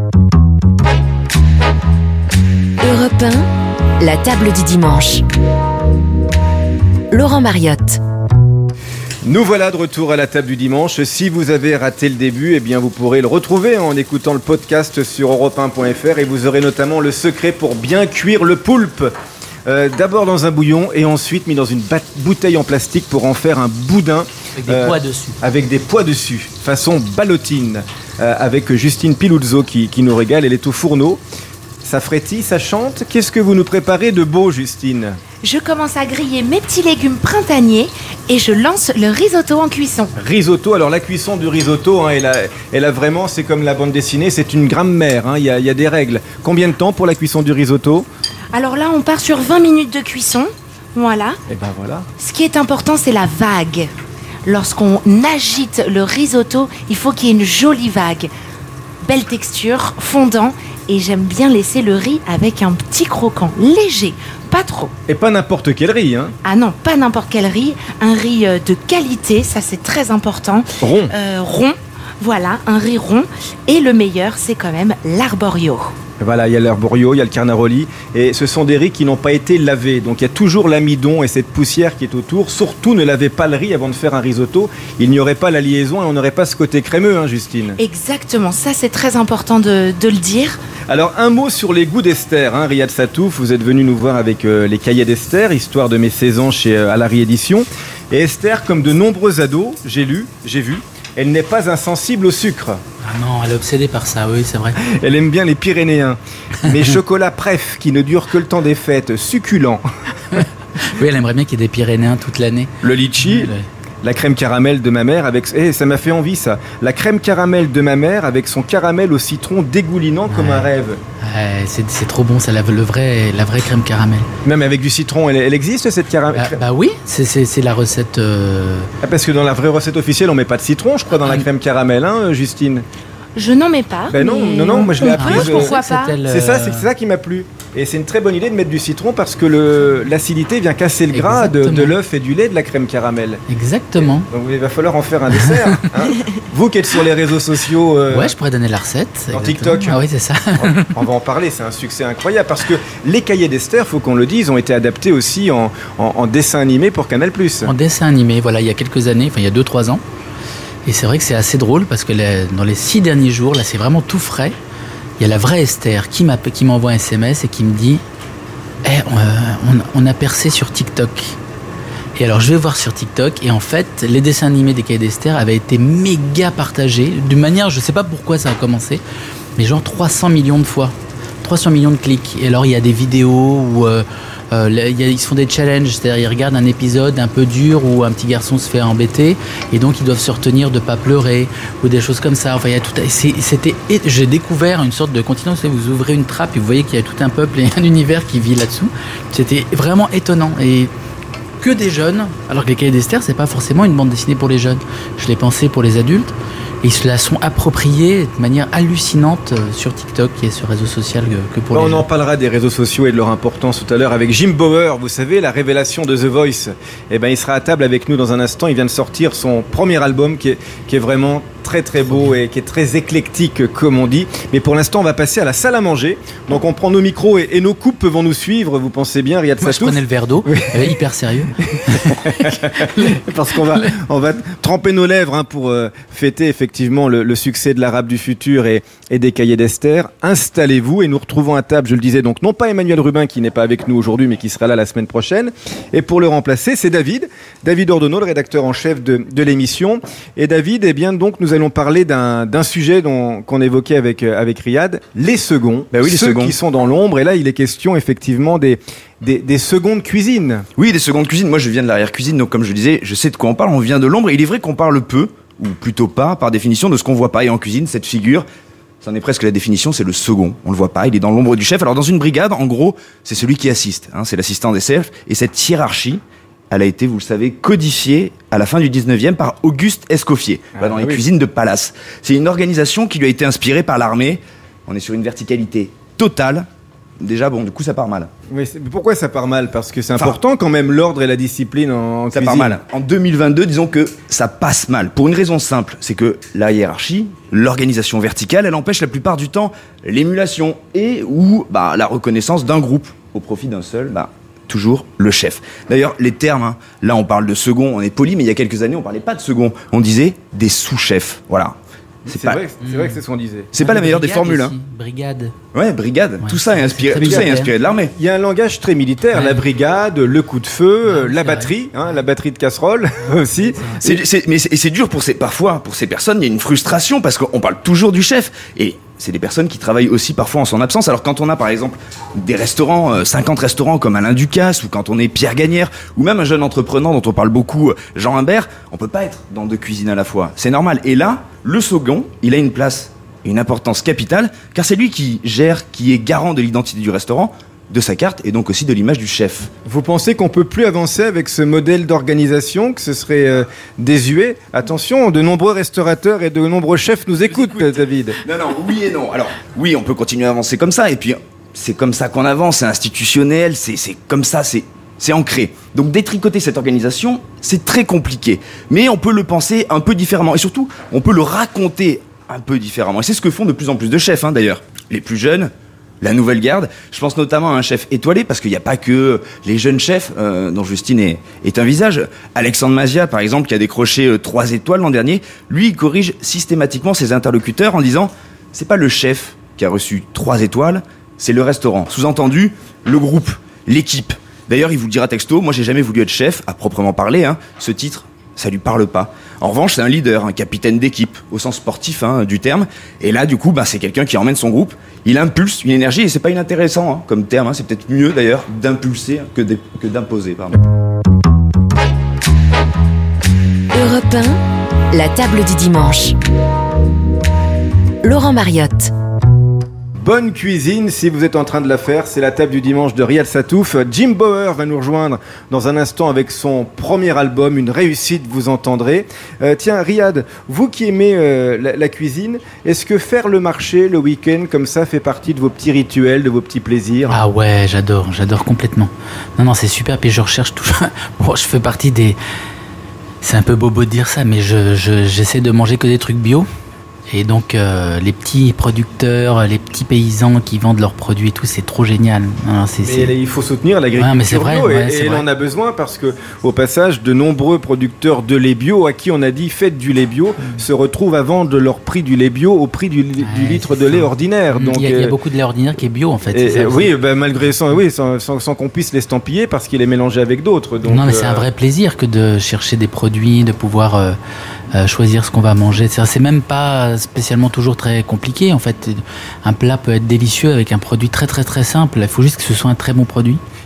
Europe un, la table du dimanche. Laurent Mariotte. Nous voilà de retour à la table du dimanche. Si vous avez raté le début, eh bien vous pourrez le retrouver en écoutant le podcast sur europe un point f r et vous aurez notamment le secret pour bien cuire le poulpe. Euh, d'abord dans un bouillon et ensuite mis dans une bat- bouteille en plastique pour en faire un boudin. Avec des euh, pois dessus. Avec des pois dessus, façon ballotine, euh, avec Justine Piluzzo qui, qui nous régale. Elle est au fourneau. Ça frétille, ça chante. Qu'est-ce que vous nous préparez de beau, Justine? Je commence à griller mes petits légumes printaniers et je lance le risotto en cuisson. Risotto, alors la cuisson du risotto, hein, elle, a, elle a vraiment, c'est comme la bande dessinée, c'est une grammaire, hein, il y a, il y a des règles. Combien de temps pour la cuisson du risotto? Alors là, on part sur vingt minutes de cuisson. Voilà. Et ben voilà. Ce qui est important, c'est la vague. Lorsqu'on agite le risotto, il faut qu'il y ait une jolie vague. Belle texture, fondant. Et j'aime bien laisser le riz avec un petit croquant, léger, pas trop. Et pas n'importe quel riz, hein? Ah non, pas n'importe quel riz, un riz de qualité, ça c'est très important. Rond. Euh, rond, voilà, un riz rond. Et le meilleur, c'est quand même l'arborio. Voilà, il y a l'arborio, il y a le carnaroli, et ce sont des riz qui n'ont pas été lavés. Donc il y a toujours l'amidon et cette poussière qui est autour. Surtout, ne lavez pas le riz avant de faire un risotto. Il n'y aurait pas la liaison et on n'aurait pas ce côté crémeux, hein, Justine? Exactement, ça c'est très important de, de le dire. Alors, un mot sur les goûts d'Esther, hein, Riyad Satouf, vous êtes venu nous voir avec euh, les cahiers d'Esther, histoire de mes seize ans chez euh, Alary Éditions. Et Esther, comme de nombreux ados, j'ai lu, j'ai vu, elle n'est pas insensible au sucre. Ah non, elle est obsédée par ça, oui, c'est vrai. Elle aime bien les Pyrénéens. Mes chocolats préf, qui ne durent que le temps des fêtes, succulents. Oui, elle aimerait bien qu'il y ait des Pyrénéens toute l'année. Le litchi, Ouais. la crème caramel de ma mère avec... Eh, ça m'a fait envie, ça. La crème caramel de ma mère avec son caramel au citron dégoulinant comme Ouais. un rêve. Ouais, c'est, c'est trop bon, ça, la, le vrai, la vraie crème caramel. Même avec du citron, elle, elle existe, cette caramel? Bah, bah oui, c'est, c'est, c'est la recette... euh, Ah, parce que dans la vraie recette officielle, on met pas de citron, je crois, dans la crème caramel, hein, Justine? Je n'en mets pas. Ben non, mais non, non, moi, je l'ai on appris, peut, je- pourquoi c'est- pas c'était le- C'est ça, c'est ça qui m'a plu. Et c'est une très bonne idée de mettre du citron parce que le, l'acidité vient casser le gras de, de Exactement. l'œuf et du lait de la crème caramel. Exactement. Donc il va falloir en faire un dessert. Hein. Vous qui êtes sur les réseaux sociaux, euh, Ouais, je pourrais donner la recette. Dans exactement. TikTok. Ah oui, c'est ça. on va en parler, c'est un succès incroyable parce que les cahiers d'Esther, faut qu'on le dise, ont été adaptés aussi en, en, en dessin animé pour Canal plus. En dessin animé, voilà, il y a quelques années, enfin il y a deux trois ans. Et c'est vrai que c'est assez drôle parce que les- dans les six derniers jours, là c'est vraiment tout frais. Il y a la vraie Esther qui, m'a, qui m'envoie un S M S et qui me dit Eh, on, on a percé sur TikTok. Et alors je vais voir sur TikTok et en fait les dessins animés des cahiers d'Esther avaient été méga partagés d'une manière, je sais pas pourquoi ça a commencé, mais genre trois cents millions de fois, trois cents millions de clics. Et alors il y a des vidéos où euh, Euh, il y a, ils se font des challenges, c'est-à-dire ils regardent un épisode un peu dur où un petit garçon se fait embêter et donc ils doivent se retenir de pas pleurer ou des choses comme ça. Enfin, il y a tout. C'est, c'était. J'ai découvert une sorte de continent. Vous savez, vous ouvrez une trappe et vous voyez qu'il y a tout un peuple et un univers qui vit là-dessous. C'était vraiment étonnant et que des jeunes. Alors que les Cahiers d'Esther, c'est pas forcément une bande dessinée pour les jeunes. Je l'ai pensé pour les adultes. Et ils se la sont appropriés de manière hallucinante sur TikTok, qui est ce réseau social que, que pour Bon, les on jeunes. en parlera des réseaux sociaux et de leur importance tout à l'heure avec Jim Bower, vous savez, la révélation de The Voice. Eh ben, il sera à table avec nous dans un instant. Il vient de sortir son premier album qui est, qui est vraiment très très beau et qui est très éclectique comme on dit. Mais pour l'instant, on va passer à la salle à manger. Donc on prend nos micros et, et nos coupes vont nous suivre. Vous pensez bien, Riyad Moi, je Satouf. prenais le verre d'eau, Oui. euh, hyper sérieux. Parce qu'on va, on va tremper nos lèvres hein, pour euh, fêter effectivement le, le succès de l'Arabe du futur et, et des Cahiers d'Esther. Installez-vous et nous retrouvons à table, je le disais, donc non pas Emmanuel Rubin qui n'est pas avec nous aujourd'hui mais qui sera là la semaine prochaine. Et pour le remplacer, c'est David, David Ordonneau, le rédacteur en chef de, de l'émission. Et David, eh bien donc nous allons parler d'un, d'un sujet dont, qu'on évoquait avec, avec Riyad, les seconds, Ben oui, les ceux seconds. qui sont dans l'ombre. Et là, il est question effectivement des, des, des secondes cuisines. Oui, des secondes cuisines. Moi, je viens de l'arrière-cuisine, donc comme je disais, je sais de quoi on parle. On vient de l'ombre. Et il est vrai qu'on parle peu, ou plutôt pas, par définition, de ce qu'on voit pas. Et en cuisine, cette figure, c'en est presque la définition, c'est le second. On le voit pas, il est dans l'ombre du chef. Alors, dans une brigade, en gros, c'est celui qui assiste. Hein, c'est l'assistant des chefs. Et cette hiérarchie, elle a été, vous le savez, codifiée à la fin du dix-neuvième par Auguste Escoffier, Ah, dans les oui. cuisines de Palace. C'est une organisation qui lui a été inspirée par l'armée. On est sur une verticalité totale. Déjà, bon, du coup, ça part mal. Mais c'est- pourquoi ça part mal? Parce que c'est Enfin, important quand même l'ordre et la discipline en, en Ça cuisine. part mal. En deux mille vingt-deux, disons que ça passe mal. Pour une raison simple, c'est que la hiérarchie, l'organisation verticale, elle empêche la plupart du temps l'émulation et ou bah, la reconnaissance d'un groupe au profit d'un seul, bah, toujours le chef. D'ailleurs, les termes, hein, là on parle de second, on est poli, mais il y a quelques années on parlait pas de second, on disait des sous-chefs. Voilà. C'est, C'est pas, vrai, c'est vrai que c'est ce qu'on disait. c'est pas la meilleure des Brigade formules. aussi, Hein. Brigade. Ouais, brigade. Ouais, tout ça est c'est inspiré, très tout ça est militaire. inspiré de l'armée. Il y a un langage très militaire, Ouais. la brigade, le coup de feu, Ouais, euh, la c'est batterie, hein, la batterie de casserole aussi. C'est, c'est, mais c'est, et c'est dur pour ces, parfois, pour ces personnes, il y a une frustration parce qu'on parle toujours du chef. Et c'est des personnes qui travaillent aussi parfois en son absence. Alors quand on a par exemple des restaurants, euh, cinquante restaurants comme Alain Ducasse, ou quand on est Pierre Gagnère, ou même un jeune entrepreneur dont on parle beaucoup, euh, Jean Humbert, on peut pas être dans deux cuisines à la fois. C'est normal. Et là, le second, il a une place, une importance capitale, car c'est lui qui gère, qui est garant de l'identité du restaurant, de sa carte et donc aussi de l'image du chef. Vous pensez qu'on peut plus avancer avec ce modèle d'organisation, que ce serait euh, désuet? Attention, de nombreux restaurateurs et de nombreux chefs nous écoutent, David. Non, non, oui et non. Alors, oui, on peut continuer à avancer comme ça, et puis c'est comme ça qu'on avance, c'est institutionnel, c'est, c'est comme ça, c'est, c'est ancré. Donc détricoter cette organisation, c'est très compliqué. Mais on peut le penser un peu différemment, et surtout, on peut le raconter un peu différemment. Et c'est ce que font de plus en plus de chefs, hein, d'ailleurs. Les plus jeunes, la nouvelle garde. Je pense notamment à un chef étoilé, parce qu'il n'y a pas que les jeunes chefs, euh, dont Justine est, est un visage. Alexandre Mazia, par exemple, qui a décroché euh, trois étoiles l'an dernier, lui, il corrige systématiquement ses interlocuteurs en disant « c'est pas le chef qui a reçu trois étoiles, c'est le restaurant. » Sous-entendu, le groupe, l'équipe. D'ailleurs, il vous le dira texto, moi j'ai jamais voulu être chef, à proprement parler, hein. Ce titre, ça lui parle pas. En revanche, c'est un leader, un capitaine d'équipe, au sens sportif hein, du terme. Et là, du coup, bah, c'est quelqu'un qui emmène son groupe. Il impulse une énergie, et c'est pas inintéressant hein, comme terme. Hein, c'est peut-être mieux d'ailleurs d'impulser que, d'é- que d'imposer. Pardon. Europe un, la table du dimanche. Laurent Mariotte. Bonne cuisine, si vous êtes en train de la faire, c'est la table du dimanche de Riyad Satouf. Jim Bower va nous rejoindre dans un instant avec son premier album, une réussite, vous entendrez. Euh, tiens, Riyad, vous qui aimez euh, la, la cuisine, est-ce que faire le marché le week-end comme ça fait partie de vos petits rituels, de vos petits plaisirs? Ah ouais, j'adore, j'adore complètement. Non, non, c'est super. Puis je recherche toujours. Bon, je fais partie des. C'est un peu bobo de dire ça, mais je, je- j'essaie de manger que des trucs bio. Et donc, euh, les petits producteurs, les petits paysans qui vendent leurs produits et tout, c'est trop génial. Non, c'est, c'est... Mais il faut soutenir l'agriculture Ouais, mais c'est vrai, bio et, ouais, c'est et vrai. on en a besoin parce que, au passage, de nombreux producteurs de lait bio à qui on a dit faites du lait bio se retrouvent à vendre leur prix du lait bio au prix du, du Ouais, litre c'est de lait ça. ordinaire. Mm, Donc, il, y a, il y a euh, beaucoup de lait ordinaire qui est bio en fait. et- c'est ça et aussi. oui, bah, malgré sans, oui, sans, sans, sans qu'on puisse l'estampiller parce qu'il est mélangé avec d'autres. Donc, non, mais c'est euh, un vrai plaisir que de chercher des produits, de pouvoir euh, euh, choisir ce qu'on va manger. C'est, c'est même pas spécialement toujours très compliqué. En fait, un plat peut être délicieux avec un produit très très très simple. Il faut juste que ce soit un très bon produit.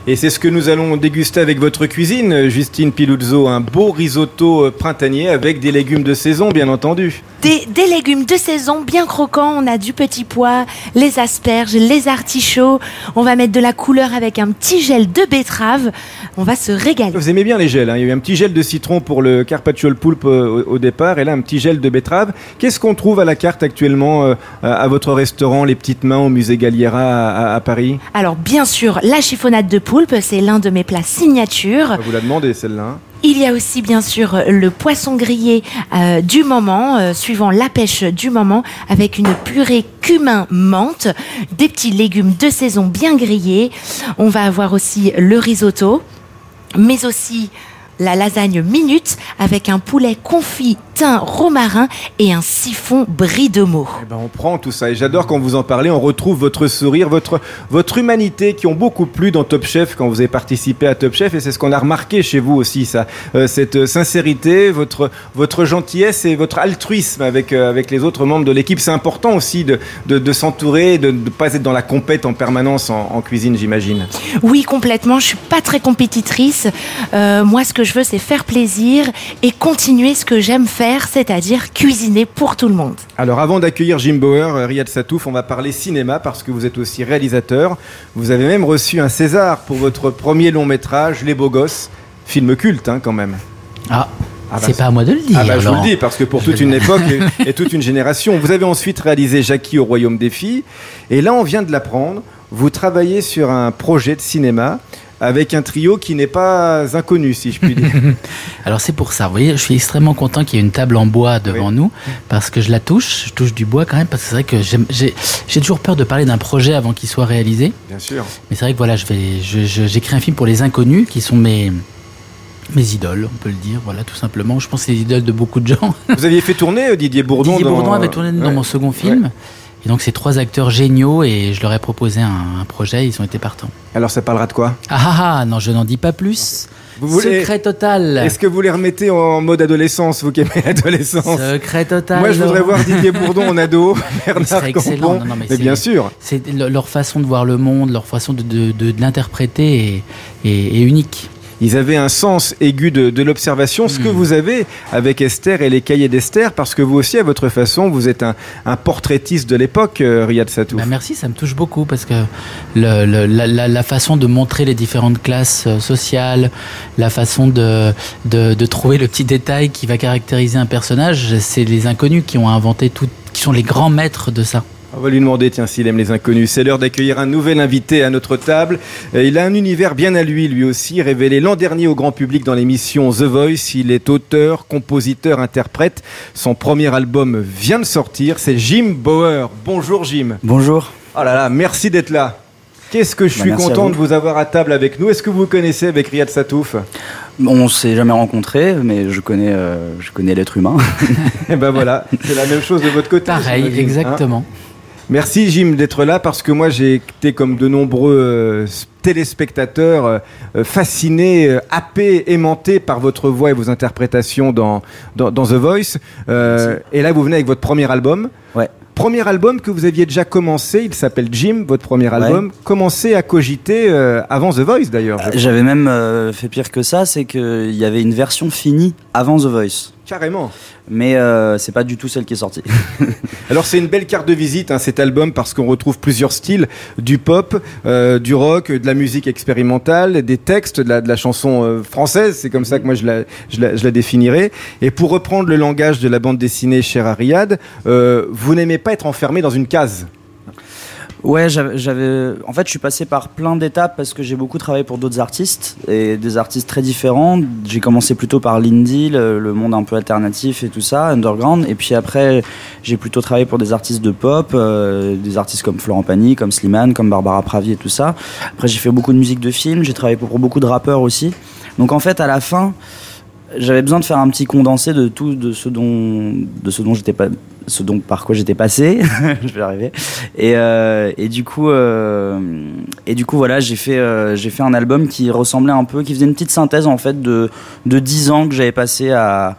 Et c'est ce que nous allons déguster avec votre cuisine, Justine Piluzzo, un beau risotto printanier avec des légumes de saison, bien entendu. Des, des légumes de saison bien croquants, on a du petit pois, les asperges, les artichauts, on va mettre de la couleur avec un petit gel de betterave, on va se régaler. Vous aimez bien les gels, hein. Il y a eu un petit gel de citron pour le carpaccio al pulpo au, au départ, et là un petit gel de betterave. Qu'est-ce qu'on trouve à la carte actuellement euh, à votre restaurant, les Petites Mains au musée Galliera à, à, à Paris? Alors bien sûr, la chiffonnade de poulpe, c'est l'un de mes plats signature. On vous l'a demandé celle-là, hein. Il y a aussi bien sûr le poisson grillé euh, du moment, euh, suivant la pêche du moment, avec une purée cumin menthe, des petits légumes de saison bien grillés. On va avoir aussi le risotto, mais aussi la lasagne minute avec un poulet confit thym romarin et un siphon brie de meaux. Eh ben on prend tout ça et j'adore quand vous en parlez, on retrouve votre sourire, votre, votre humanité qui ont beaucoup plu dans Top Chef quand vous avez participé à Top Chef, et c'est ce qu'on a remarqué chez vous aussi, ça, euh, cette sincérité, votre, votre gentillesse et votre altruisme avec, euh, avec les autres membres de l'équipe. C'est important aussi de, de, de s'entourer, de ne pas être dans la compète en permanence en, en cuisine, j'imagine. Oui, complètement, je suis pas très compétitrice. Euh, moi, ce que je veux, c'est faire plaisir et continuer ce que j'aime faire, c'est-à-dire cuisiner pour tout le monde. Alors avant d'accueillir Jim Bauer, Riyad Sattouf, on va parler cinéma parce que vous êtes aussi réalisateur. Vous avez même reçu un César pour votre premier long métrage, Les Beaux Gosses, film culte hein, quand même. Ah, ah bah, c'est pas à moi de le dire. Ah bah, je vous alors. le dis parce que pour toute une époque et, et toute une génération. Vous avez ensuite réalisé Jackie au Royaume des Filles et là on vient de l'apprendre, vous travaillez sur un projet de cinéma avec un trio qui n'est pas inconnu, si je puis dire. Alors c'est pour ça, vous voyez, je suis extrêmement content qu'il y ait une table en bois devant oui. nous, parce que je la touche, je touche du bois quand même, parce que c'est vrai que j'aime, j'ai, j'ai toujours peur de parler d'un projet avant qu'il soit réalisé. Bien sûr. Mais c'est vrai que voilà, je vais, je, je, j'écris un film pour les inconnus, qui sont mes... mes idoles, on peut le dire, voilà, tout simplement. Je pense que c'est les idoles de beaucoup de gens. Vous aviez fait tourner Didier Bourdon Didier dans... Bourdon avait tourné ouais. dans mon second film. Ouais. Et donc, ces trois acteurs géniaux, et je leur ai proposé un, un projet, ils ont été partants. Alors, ça parlera de quoi ? Ah ah ah, non, je n'en dis pas plus. Vous voulez... Secret total. Est-ce que vous les remettez en mode adolescence, vous qui aimez l'adolescence ? Secret total. Moi, je voudrais voir Didier Bourdon en ado, Bernard Campan. Non, non, mais, mais bien sûr. C'est leur façon de voir le monde, leur façon de, de, de, de l'interpréter est, est, est unique. Ils avaient un sens aigu de, de l'observation, ce mmh. que vous avez avec Esther et les cahiers d'Esther, parce que vous aussi, à votre façon, vous êtes un, un portraitiste de l'époque, euh, Riyad Sattouf. Bah merci, ça me touche beaucoup, parce que le, le, la, la, la façon de montrer les différentes classes sociales, la façon de, de, de trouver le petit détail qui va caractériser un personnage, c'est les inconnus qui ont inventé tout, qui sont les grands maîtres de ça. On va lui demander, tiens, s'il aime les inconnus. C'est l'heure d'accueillir un nouvel invité à notre table. Il a un univers bien à lui, lui aussi, révélé l'an dernier au grand public dans l'émission The Voice. Il est auteur, compositeur, interprète. Son premier album vient de sortir, c'est Jim Bauer. Bonjour Jim. Bonjour. Oh là là, merci d'être là. Qu'est-ce que je suis bah, content vous. de vous avoir à table avec nous. Est-ce que vous vous connaissez avec Riyad Sattouf ? On ne s'est jamais rencontrés, mais je connais, euh, je connais l'être humain. Et ben voilà, c'est la même chose de votre côté. Pareil, exactement. Hein ? Merci Jim d'être là parce que moi j'ai été comme de nombreux euh, téléspectateurs euh, fascinés, euh, happés, aimantés par votre voix et vos interprétations dans, dans, dans The Voice. Euh, et là vous venez avec votre premier album. Ouais. Premier album que vous aviez déjà commencé, il s'appelle Jim, votre premier album. Ouais. Commencé à cogiter euh, avant The Voice d'ailleurs. Euh, j'avais même euh, fait pire que ça, c'est qu'il y avait une version finie avant The Voice. Carrément. Mais euh, c'est pas du tout celle qui est sortie. Alors c'est une belle carte de visite hein, cet album parce qu'on retrouve plusieurs styles, du pop, euh, du rock, de la musique expérimentale, des textes, de la, de la chanson euh, française, c'est comme ça que moi je la, je, la, je la définirais. Et pour reprendre le langage de la bande dessinée chère à Riyad, euh, vous n'aimez pas être enfermé dans une case. Ouais, j'avais, j'avais... En fait, je suis passé par plein d'étapes parce que j'ai beaucoup travaillé pour d'autres artistes et des artistes très différents. J'ai commencé plutôt par l'indie, le, le monde un peu alternatif et tout ça, underground. Et puis après, j'ai plutôt travaillé pour des artistes de pop, euh, des artistes comme Florent Pagny, comme Slimane, comme Barbara Pravi et tout ça. Après, j'ai fait beaucoup de musique de film, j'ai travaillé pour, pour beaucoup de rappeurs aussi. Donc en fait, à la fin, j'avais besoin de faire un petit condensé de tout de ce dont, de ce dont j'étais pas... ce dont par quoi j'étais passé, je vais y arriver. Et, euh, et du coup, euh, et du coup voilà, j'ai fait, euh, j'ai fait un album qui ressemblait un peu, qui faisait une petite synthèse en fait de de dix ans que j'avais passé à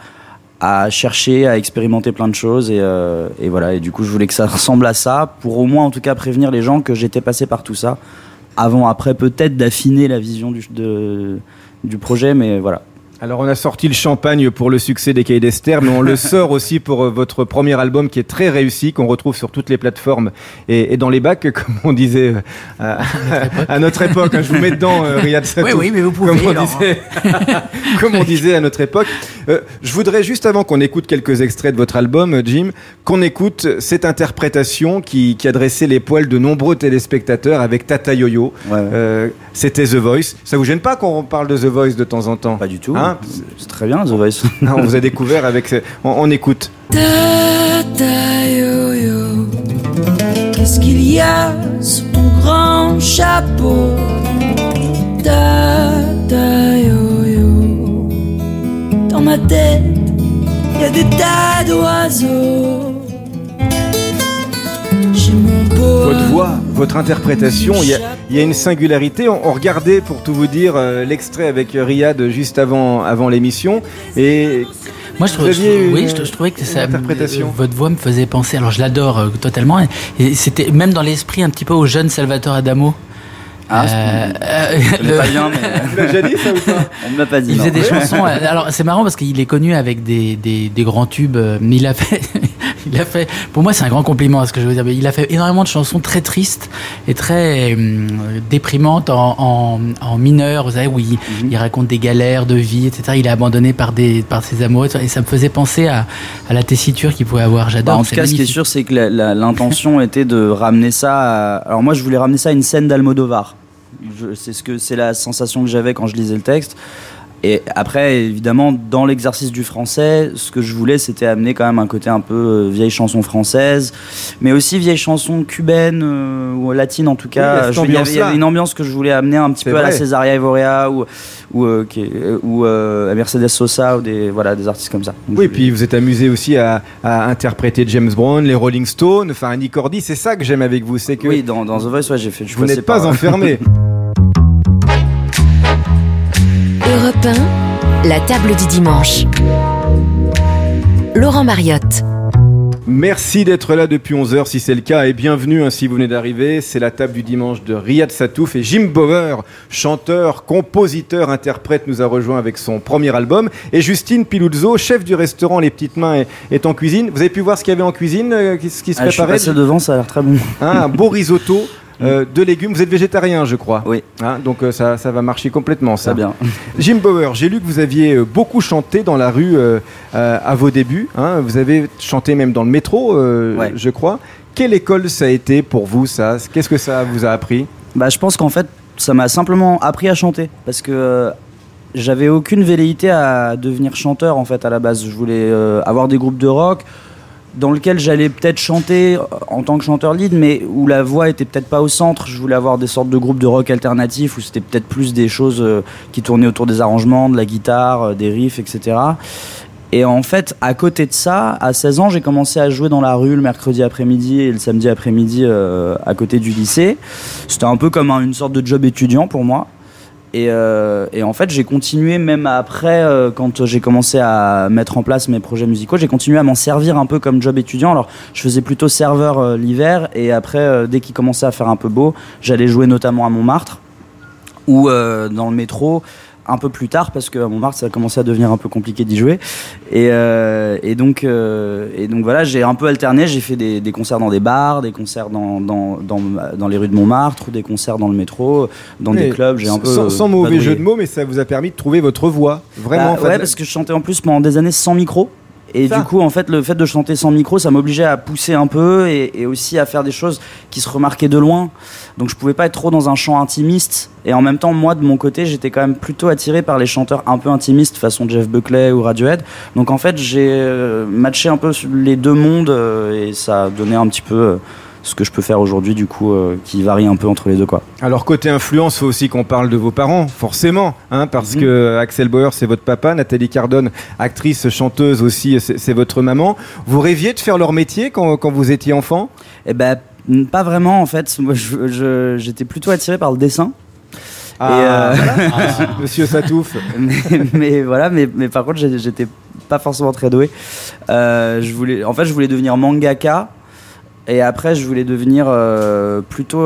à chercher, à expérimenter plein de choses et, euh, et voilà. Et du coup, je voulais que ça ressemble à ça pour au moins en tout cas prévenir les gens que j'étais passé par tout ça avant, après, peut-être d'affiner la vision du, de, du projet, mais voilà. Alors on a sorti le champagne pour le succès des Cahiers d'Esther, mais on le sort aussi pour euh, votre premier album qui est très réussi, qu'on retrouve sur toutes les plateformes et, et dans les bacs, comme on disait euh, à, à notre époque. Hein, je vous mets dedans, euh, Riyad Satouf. Oui, oui, mais vous pouvez. Comme on, alors, disait, comme on disait à notre époque. Euh, je voudrais juste avant qu'on écoute quelques extraits de votre album, Jim, qu'on écoute cette interprétation qui, qui a dressé les poils de nombreux téléspectateurs avec Tata Yo-Yo. Ouais, ouais. Euh, c'était The Voice. Ça vous gêne pas qu'on parle de The Voice de temps en temps? Pas du tout. Hein? C'est très bien, The Voice. Ah, on vous a découvert avec... Ce... On, on écoute. Tata Yo-Yo, qu'est-ce qu'il y a sous ton grand chapeau? Tata Yo-Yo, dans ma tête, il y a des tas d'oiseaux. J'ai mon beau. Votre voix, votre interprétation, il y a, il y a une singularité. On, on regardait, pour tout vous dire, euh, l'extrait avec Riyad juste avant, avant l'émission. Et moi, je, vous trouve, je, aviez oui, une- je, je trouvais que ça, interprétation. euh, votre voix me faisait penser. Alors, je l'adore euh, totalement. Et c'était même dans l'esprit un petit peu au jeune Salvatore Adamo. Ah, Euh, euh, je connais le- pas bien, mais vous l'avez déjà dit ça ou pas? on ne m'a pas dit. Il non. faisait des chansons. euh, Alors c'est marrant parce qu'il est connu avec des, des, des grands tubes. euh, Mais il a fait, il a fait. Pour moi, c'est un grand compliment ce que je veux dire. Mais il a fait énormément de chansons très tristes et très hum, déprimantes en, en, en mineur. Vous savez où il, Mhm. il raconte des galères de vie, et cetera. Il est abandonné par des par ses amoureux et ça me faisait penser à, à la tessiture qu'il pouvait avoir. Bah, J'adore. en tout c'est cas, ce qui est magnifique. sûr, c'est que la- la- l'intention était de ramener ça. À... Alors moi, je voulais ramener ça à une scène d'Almodovar. Je- C'est ce que c'est la sensation que j'avais quand je lisais le texte. Et après, évidemment, dans l'exercice du français, ce que je voulais, c'était amener quand même un côté un peu euh, vieille chanson française, mais aussi vieille chanson cubaine euh, ou latine en tout Oui, il y a cas. cette Je- il y avait- il y ambiance-là. avait une ambiance que je voulais amener un petit C'est peu à la vrai. Cesaria Evorea ou ou, euh, qui est- euh, ou euh, à Mercedes Sosa ou des voilà des artistes comme ça. Donc, Oui, je- puis vous êtes amusé aussi à, à interpréter James Brown, les Rolling Stones, enfin Annie Cordy. C'est ça que j'aime avec vous, c'est que oui, dans, dans The Voice, ouais, j'ai fait. je suis vous passé n'êtes pas par- enfermé. Europe un, la table du dimanche. Laurent Mariotte. Merci d'être là depuis onze heures si c'est le cas et bienvenue hein, si vous venez d'arriver. C'est la table du dimanche de Riyad Satouf et Jim Bower, chanteur, compositeur, interprète, nous a rejoint avec son premier album. Et Justine Piluzzo, chef du restaurant Les Petites Mains, est, est en cuisine. Vous avez pu voir ce qu'il y avait en cuisine, euh, ce qui se Ah, je suis préparait passé devant, ça a l'air très bon. Hein, un beau risotto euh, de légumes. Vous êtes végétarien, je crois. Oui. Hein, donc euh, ça, ça va marcher complètement, ça. Ça bien. Jim Bower, j'ai lu que vous aviez euh, beaucoup chanté dans la rue euh, euh, à vos débuts. Hein. Vous avez chanté même dans le métro, euh, Ouais. je crois. Quelle école ça a été pour vous, ça? Qu'est-ce que ça vous a appris? Bah, je pense qu'en fait, ça m'a simplement appris à chanter parce que euh, j'avais aucune velléité à devenir chanteur en fait à la base. Je voulais euh, avoir des groupes de rock dans lesquels j'allais peut-être chanter en tant que chanteur lead, mais où la voix était peut-être pas au centre. Je voulais avoir des sortes de groupes de rock alternatifs où c'était peut-être plus des choses euh, qui tournaient autour des arrangements, de la guitare, euh, des riffs, et cetera. Et en fait, à côté de ça, à seize ans, j'ai commencé à jouer dans la rue le mercredi après-midi et le samedi après-midi euh, à côté du lycée. C'était un peu comme un- une sorte de job étudiant pour moi. Et, euh, et en fait, j'ai continué même après, euh, quand j'ai commencé à mettre en place mes projets musicaux, j'ai continué à m'en servir un peu comme job étudiant. Alors, je faisais plutôt serveur euh, l'hiver et après, euh, dès qu'il commençait à faire un peu beau, j'allais jouer notamment à Montmartre ou euh, dans le métro. Un peu plus tard parce qu'à Montmartre ça a commencé à devenir un peu compliqué d'y jouer et, euh, et, donc, euh, et donc voilà, j'ai un peu alterné, j'ai fait des, des concerts dans des bars, des concerts dans, dans, dans, dans les rues de Montmartre ou des concerts dans le métro, dans Mais des clubs, j'ai un peu sans, sans mauvais vadrouillé. jeu de mots, mais ça vous a permis de trouver votre voix. Vraiment. Bah, enfin, ouais, parce que je chantais en plus pendant des années sans micro. Et Ça. du coup, en fait, le fait de chanter sans micro, ça m'obligeait à pousser un peu et, et aussi à faire des choses qui se remarquaient de loin. Donc, je pouvais pas être trop dans un chant intimiste. Et en même temps, moi, de mon côté, j'étais quand même plutôt attiré par les chanteurs un peu intimistes, façon Jeff Buckley ou Radiohead. Donc, en fait, j'ai euh, matché un peu sur les deux mondes euh, et ça a donné un petit peu euh, ce que je peux faire aujourd'hui, du coup, euh, qui varie un peu entre les deux, quoi. Alors côté influence, faut aussi qu'on parle de vos parents, forcément, hein, parce Mhm. que Axel Bauer c'est votre papa, Nathalie Cardone, actrice, chanteuse aussi, c'est, c'est votre maman. Vous rêviez de faire leur métier quand, quand vous étiez enfant? Eh ben, pas vraiment, en fait. Moi, je- je- j'étais plutôt attiré par le dessin. Ah, euh, voilà. Monsieur Satouf. mais, mais voilà, mais, mais par contre, j'ai- j'étais pas forcément très doué. Euh, je voulais, en fait, je voulais devenir mangaka et après, je voulais devenir euh, plutôt euh,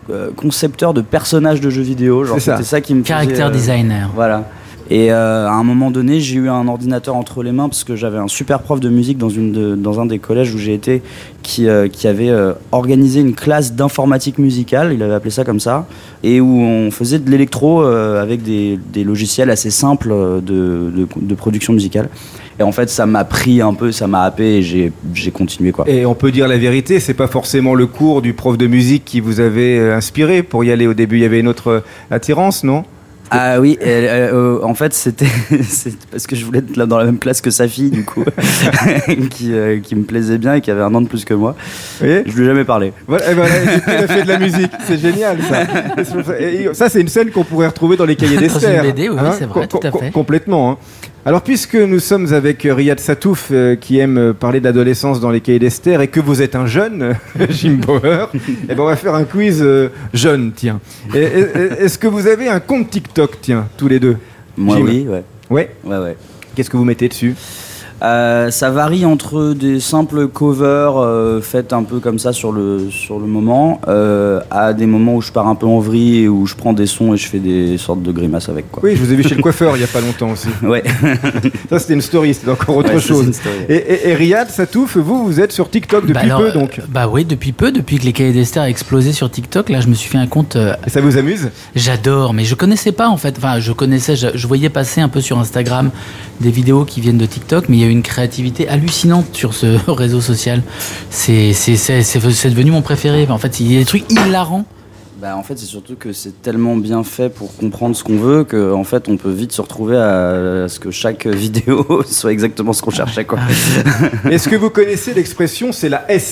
euh, concepteur de personnages de jeux vidéo. Genre, C'est ça. c'était ça qui me faisait, Caractère euh, designer. Voilà. Et euh, à un moment donné, j'ai eu un ordinateur entre les mains parce que j'avais un super prof de musique dans, une de, dans un des collèges où j'ai été qui, euh, qui avait euh, organisé une classe d'informatique musicale, il avait appelé ça comme ça, et où on faisait de l'électro euh, avec des, des logiciels assez simples de, de, de production musicale. Et en fait, ça m'a pris un peu, ça m'a happé et j'ai, j'ai continué, quoi. Et on peut dire la vérité, c'est pas forcément le cours du prof de musique qui vous avait euh, inspiré pour y aller au début. Il y avait une autre euh, attirance, non ? Ah oui, et, euh, euh, en fait c'était c'est parce que je voulais être là dans la même classe que sa fille du coup, qui, euh, qui me plaisait bien et qui avait un an de plus que moi. Vous voyez ? Je lui ai jamais parlé. Voilà, et voilà, il a fait de la musique, c'est génial ça. Et ça c'est une scène qu'on pourrait retrouver dans les cahiers d'Esther. Dans une B D, oui, c'est vrai, tout à fait. Complètement. Hein. Alors puisque nous sommes avec Riyad Sattouf euh, qui aime parler d'adolescence dans les cahiers d'Esther et que vous êtes un jeune, Jim Bauer, eh ben on va faire un quiz euh, jeune, tiens. Et, et, est-ce que vous avez un compte TikTok, tiens, tous les deux ? Moi Jim. oui, ouais. Ouais. Ouais, ouais. Qu'est-ce que vous mettez dessus ? Euh, ça varie entre des simples covers euh, faites un peu comme ça sur le, sur le moment, euh, à des moments où je pars un peu en vrille et où je prends des sons et je fais des sortes de grimaces avec, quoi. Oui, je vous ai vu chez le coiffeur il n'y a pas longtemps aussi. Ouais. Ça c'était une story, c'était encore autre Ouais, ça, chose. c'est une story. Et, et, et Riyad Sattouf, vous, vous êtes sur TikTok depuis Bah alors, peu donc. euh, Bah oui, depuis peu, depuis que les cahiers d'Esther a explosé sur TikTok, là je me suis fait un compte. euh, Et ça vous amuse ? J'adore, mais je connaissais pas en fait. Enfin, je connaissais, je, je voyais passer un peu sur Instagram des vidéos qui viennent de TikTok, mais il y a une créativité hallucinante sur ce réseau social. C'est, c'est, c'est, c'est, c'est devenu mon préféré. En fait, il y a des trucs hilarants. Bah en fait c'est surtout que c'est tellement bien fait pour comprendre ce qu'on veut que en fait on peut vite se retrouver à, à ce que chaque vidéo soit exactement ce qu'on cherchait, quoi. Est-ce que vous connaissez l'expression c'est la S ?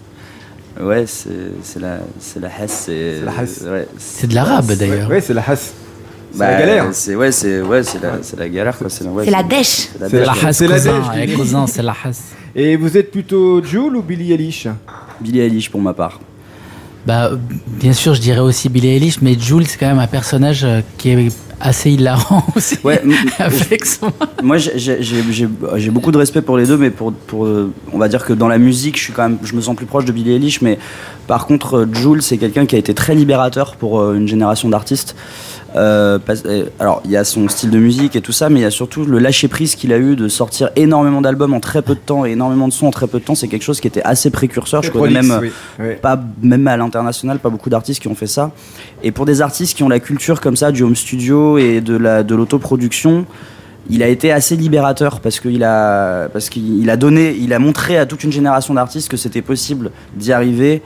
Ouais, c'est, c'est la c'est la Hesse, c'est, C'est la Hesse. ouais, C'est de l'arabe d'ailleurs. Ouais, c'est la Hass. C'est Bah, la galère. C'est ouais, c'est ouais, c'est la c'est la galère, quoi. C'est la, ouais, C'est la dèche. c'est la C'est dèche, la ouais. Hasse c'est la cousin, dèche, avec Billy. cousin, c'est la hasse. Et vous êtes plutôt Jul ou Billie Eilish ? Billie Eilish pour ma part. Bah, bien sûr, je dirais aussi Billie Eilish, mais Jul, c'est quand même un personnage euh, qui est assez hilarant aussi. Ouais, m- avec son. Moi, j'ai, j'ai, j'ai, j'ai- j'ai beaucoup de respect pour les deux, mais pour, pour, euh, on va dire que dans la musique, je suis quand même, je me sens plus proche de Billie Eilish. Mais par contre, euh, Jul, c'est quelqu'un qui a été très libérateur pour euh, une génération d'artistes. Euh, parce- euh, alors, il y a son style de musique et tout ça, mais il y a surtout le lâcher prise qu'il a eu de sortir énormément d'albums en très peu de temps et énormément de sons en très peu de temps. C'est quelque chose qui était assez précurseur. Je connais Prolixe, même oui. Oui. pas même à l'international, pas beaucoup d'artistes qui ont fait ça. Et pour des artistes qui ont la culture comme ça du home studio et de la de l'autoproduction, il a été assez libérateur parce qu'il a parce qu'il il a donné, il a montré à toute une génération d'artistes que c'était possible d'y arriver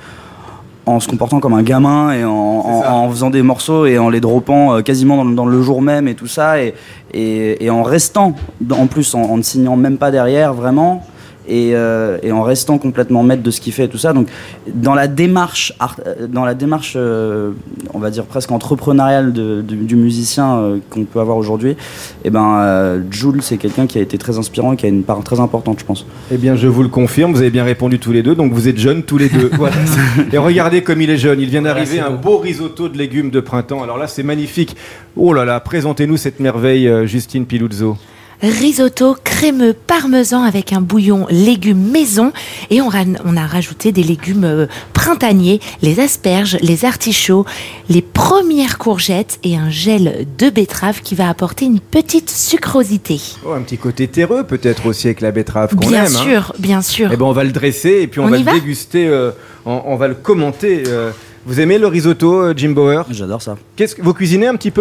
en se comportant comme un gamin et en, en, en faisant des morceaux et en les droppant euh, quasiment dans, le- dans le jour même et tout ça et, et, et en restant en plus en, en ne signant même pas derrière vraiment et, euh, et en restant complètement maître de ce qu'il fait et tout ça. Donc dans la démarche art- euh, dans la démarche euh, on va dire presque entrepreneuriale de, de- du musicien euh, qu'on peut avoir aujourd'hui, et ben euh, Jul, c'est quelqu'un qui a été très inspirant et qui a une part très importante, je pense. Eh bien, je vous le confirme, vous avez bien répondu tous les deux, donc vous êtes jeunes tous les deux. Voilà. Et regardez comme il est jeune, il vient d'arriver Voilà, c'est un beau risotto de légumes de printemps. Alors là, c'est magnifique. Oh là là, présentez-nous cette merveille, euh, Justine Piluzzo. Risotto crémeux parmesan avec un bouillon légumes maison et on, ra- on a rajouté des légumes euh, printaniers, les asperges, les artichauts, les premières courgettes et un gel de betterave qui va apporter une petite sucrosité. Oh, un petit côté terreux peut-être aussi avec la betterave qu'on Bien aime. hein. sûr, bien sûr. Eh ben, on va le dresser et puis on, On va y le va déguster, euh, on, on va le commenter. euh. Vous aimez le risotto, euh, Jim Bauer ? J'adore ça. Qu'est-ce que vous cuisinez un petit peu ?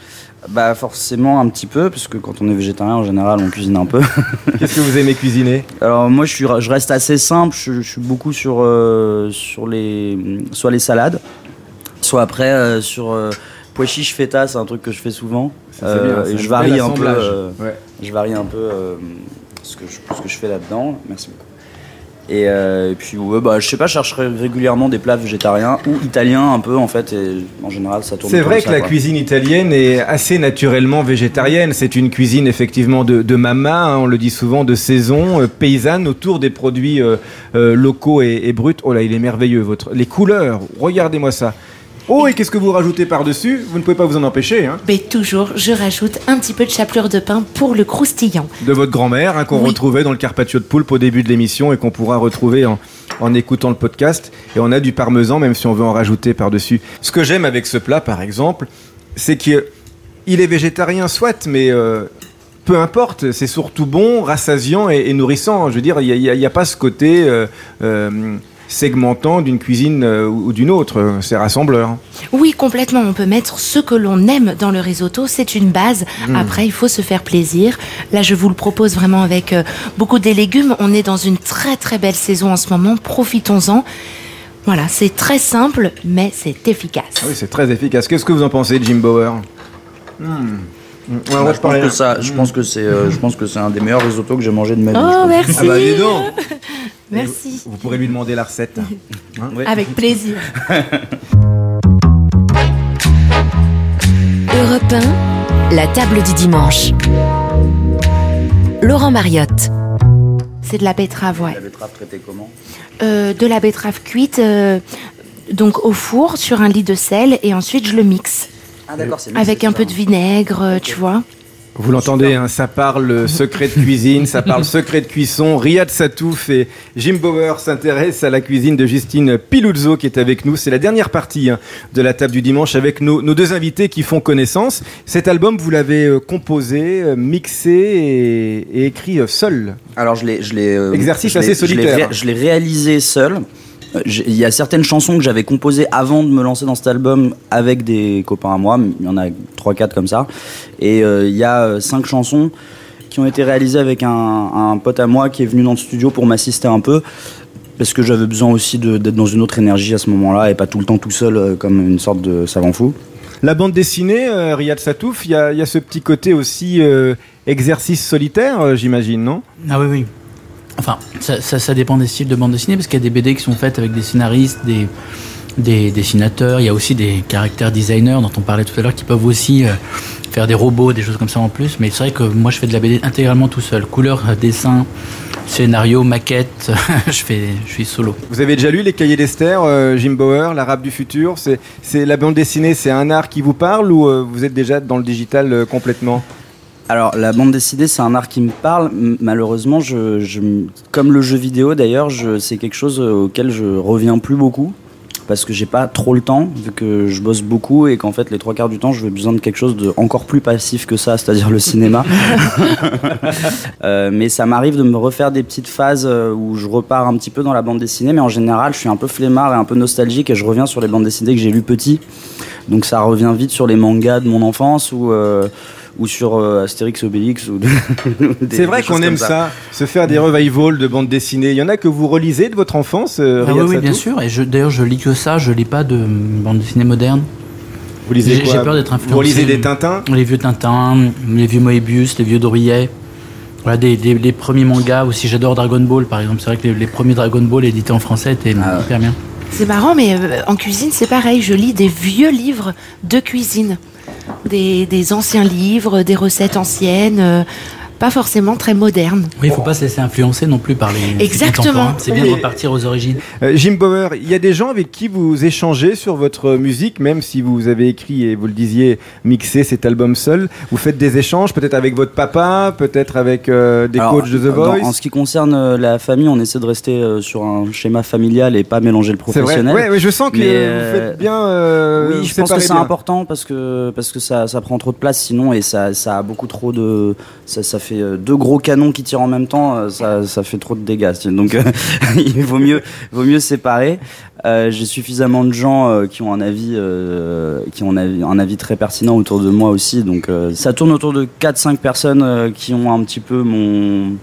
Bah forcément un petit peu, parce que quand on est végétarien en général on cuisine un peu. Qu'est-ce que vous aimez cuisiner ? Alors moi je, suis, je reste assez simple, je, je suis beaucoup sur, euh, sur les, soit les salades, soit après euh, sur euh, pois chiches feta, c'est un truc que je fais souvent. Ça, c'est bien, Euh, c'est et un je bel varie un peu, assemblage. euh, Ouais. je varie un peu euh, ce, que je, ce que je fais là-dedans. Merci beaucoup. Et, euh, et puis ouais, bah, je sais pas, je chercherai régulièrement des plats végétariens ou italiens un peu en fait, et en général ça tourne C'est autour vrai de que ça, la quoi. cuisine italienne est assez naturellement végétarienne. C'est une cuisine effectivement de, de mama, hein, on le dit souvent, de saison, euh, paysanne, autour des produits euh, euh, locaux et, et bruts. Oh là, il est merveilleux, votre... les couleurs, regardez-moi ça. Oh, et qu'est-ce que vous rajoutez par-dessus ? Vous ne pouvez pas vous en empêcher, hein. Mais toujours, je rajoute un petit peu de chapelure de pain pour le croustillant. De votre grand-mère, hein, qu'on Oui. retrouvait dans le carpaccio de poulpe au début de l'émission et qu'on pourra retrouver en, en écoutant le podcast. Et on a du parmesan, même si on veut en rajouter par-dessus. Ce que j'aime avec ce plat, par exemple, c'est qu'il est végétarien, soit, mais euh, peu importe. C'est surtout bon, rassasiant et, et nourrissant. Je veux dire, il n'y a, a, a pas ce côté euh, euh, segmentant d'une cuisine euh, ou d'une autre. C'est rassembleur. Oui, complètement. On peut mettre ce que l'on aime dans le risotto. C'est une base. Mmh. Après, il faut se faire plaisir. Là, je vous le propose vraiment avec euh, beaucoup de légumes. On est dans une très très belle saison en ce moment. Profitons-en. Voilà, c'est très simple, mais c'est efficace. Ah oui, c'est très efficace. Qu'est-ce que vous en pensez, Jim Bauer? mmh. Ouais, bah, je, pense que ça, mmh. je pense que c'est, euh, je pense que c'est un des meilleurs risottos que j'ai mangé de ma vie. Oh, merci. Ah bah, dis donc. Merci. Vous, vous pourrez lui demander la recette. Hein, oui. Avec plaisir. Europe un, la table du dimanche. Laurent Mariotte. C'est de la betterave, ouais. La betterave traitée comment? euh, De la betterave cuite, euh, donc au four sur un lit de sel, et ensuite je le mixe. Ah, d'accord, c'est avec un peu de vinaigre, okay. Tu vois. Vous l'entendez, hein, ça parle secret de cuisine, ça parle secret de cuisson. Riyad Satouf et Jim Bauer s'intéressent à la cuisine de Justine Piluzzo qui est avec nous. C'est la dernière partie hein, de la table du dimanche avec nos, nos deux invités qui font connaissance. Cet album, vous l'avez euh, composé, euh, mixé et, et écrit euh, seul. Alors je l'ai, je l'ai euh, exercice je l'ai, assez solitaire. Je l'ai, ré- je l'ai réalisé seul. Il y a certaines chansons que j'avais composées avant de me lancer dans cet album avec des copains à moi, il y en a trois quatre comme ça, et euh, il y a cinq chansons qui ont été réalisées avec un, un pote à moi qui est venu dans le studio pour m'assister un peu, parce que j'avais besoin aussi de, d'être dans une autre énergie à ce moment-là et pas tout le temps tout seul euh, comme une sorte de savant fou. La bande dessinée, euh, Riyad Satouf, il y, y a ce petit côté aussi euh, exercice solitaire, euh, j'imagine, non? Ah oui, oui. Enfin, ça, ça, ça dépend des styles de bande dessinée, parce qu'il y a des B D qui sont faites avec des scénaristes, des, des dessinateurs, il y a aussi des caractères designers dont on parlait tout à l'heure qui peuvent aussi euh, faire des robots, des choses comme ça en plus, mais c'est vrai que moi je fais de la B D intégralement tout seul, couleur, dessin, scénario, maquette, je, fais, je suis solo. Vous avez déjà lu les Cahiers d'Esther, euh, Jim Bauer, l'Arabe du futur, c'est, c'est la bande dessinée, c'est un art qui vous parle ou euh, vous êtes déjà dans le digital euh, complètement? Alors, la bande dessinée, c'est un art qui me parle. Malheureusement, je, je, comme le jeu vidéo d'ailleurs, je, c'est quelque chose auquel je reviens plus beaucoup. Parce que j'ai pas trop le temps, vu que je bosse beaucoup et qu'en fait, les trois quarts du temps, j'ai besoin de quelque chose de encore plus passif que ça, c'est-à-dire le cinéma. euh, mais ça m'arrive de me refaire des petites phases où je repars un petit peu dans la bande dessinée, mais en général, je suis un peu flemmard et un peu nostalgique et je reviens sur les bandes dessinées que j'ai lues petit. Donc ça revient vite sur les mangas de mon enfance ou... Euh, ou sur euh, Astérix Obélix ou de, des, c'est vrai qu'on aime ça. ça, se faire des revivals de bandes dessinées. Il y en a que vous relisez de votre enfance, euh, ah oui, oui, bien sûr. Et je, d'ailleurs, je lis que ça. Je lis pas de bandes dessinées modernes. Vous lisez j'ai, quoi? J'ai peur d'être influencé. Vous lisez des Tintins? Les vieux Tintins, les vieux Moebius, les vieux Drouillet. Voilà, des, des, les premiers mangas aussi. J'adore Dragon Ball, par exemple. C'est vrai que les, les premiers Dragon Ball édités en français étaient ah, hyper bien. C'est marrant, mais euh, en cuisine, c'est pareil. Je lis des vieux livres de cuisine. Des, des anciens livres, des recettes anciennes, euh, pas forcément très modernes. Oui, il ne faut pas se laisser influencer non plus par les Exactement. C'est bien de repartir aux origines. Euh, Jim Bauer, il y a des gens avec qui vous échangez sur votre musique, même si vous avez écrit, et vous le disiez, mixé cet album seul. Vous faites des échanges, peut-être avec votre papa, peut-être avec euh, des Alors, coachs de The Voice. Dans, en ce qui concerne euh, la famille, on essaie de rester euh, sur un schéma familial et pas mélanger le professionnel. C'est vrai. Ouais, ouais, je sens que mais, euh, vous faites bien. Euh, oui, je pense que c'est bien. important parce que parce que ça, ça prend trop de place sinon et ça, ça a beaucoup trop de. Ça, ça fait deux gros canons qui tirent en même temps, ça, ça fait trop de dégâts. Donc euh, il vaut mieux, vaut mieux séparer. Euh, j'ai suffisamment de gens euh, qui ont un avis, euh, qui ont un avis, un avis très pertinent autour de moi aussi. Donc euh, ça tourne autour de quatre cinq personnes euh, qui ont un petit peu mon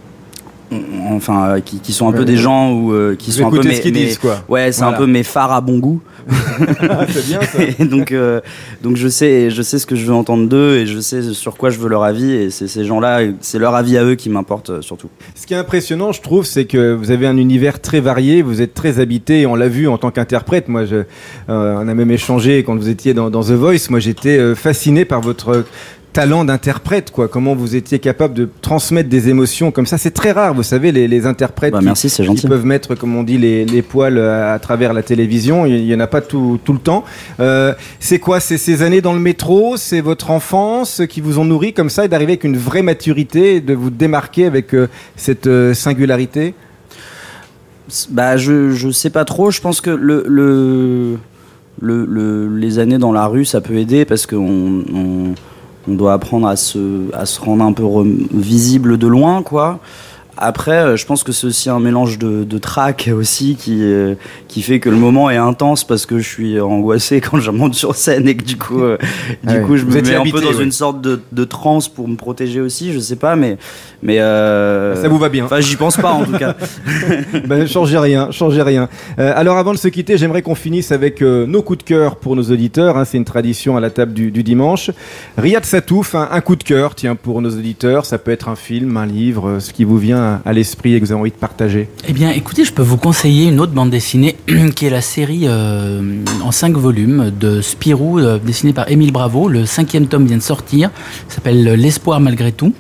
enfin euh, qui, qui sont un peu des gens ou euh, qui vous sont un peu mes, ce qu'ils mes disent, quoi. Ouais, c'est voilà. Un peu mes phares à bon goût. C'est bien ça. Et donc euh, donc je sais je sais ce que je veux entendre d'eux et je sais sur quoi je veux leur avis et c'est ces gens-là, c'est leur avis à eux qui m'importe euh, surtout. Ce qui est impressionnant, je trouve, c'est que vous avez un univers très varié, vous êtes très habité et on l'a vu en tant qu'interprète. Moi, je, euh, on a même échangé quand vous étiez dans, dans The Voice. Moi, j'étais euh, fasciné par votre talent d'interprète, quoi. Comment vous étiez capable de transmettre des émotions comme ça. C'est très rare, vous savez, les, les interprètes bah, qui, merci, c'est gentil. qui peuvent mettre, comme on dit, les, les poils à, à travers la télévision. Il n'y en a pas tout, tout le temps. Euh, c'est quoi? C'est ces années dans le métro? C'est votre enfance qui vous ont nourri comme ça et d'arriver avec une vraie maturité et de vous démarquer avec euh, cette euh, singularité? Bah, je, je sais pas trop. Je pense que le, le, le, le, les années dans la rue, ça peut aider parce qu'on on, on doit apprendre à se, à se rendre un peu re- visible de loin, quoi. Après, je pense que c'est aussi un mélange de, de trac aussi qui, euh, qui fait que le moment est intense parce que je suis angoissé quand je monte sur scène et que du coup, euh, du ouais, coup je me mets habité, un peu dans ouais. une sorte de, de transe pour me protéger aussi, je sais pas, mais... mais euh, ça vous va bien. Enfin, j'y pense pas en tout cas. Ben, changez rien, changez rien. Euh, alors avant de se quitter, j'aimerais qu'on finisse avec euh, nos coups de cœur pour nos auditeurs. Hein, c'est une tradition à la table du, du dimanche. Riyad Satouf, un, un coup de cœur, tiens, pour nos auditeurs. Ça peut être un film, un livre, euh, ce qui vous vient à, à l'esprit et que vous avez envie de partager. Eh bien, écoutez, je peux vous conseiller une autre bande dessinée qui est la série euh, en cinq volumes de Spirou, euh, dessinée par Émile Bravo. Le cinquième tome vient de sortir. Ça s'appelle L'espoir malgré tout.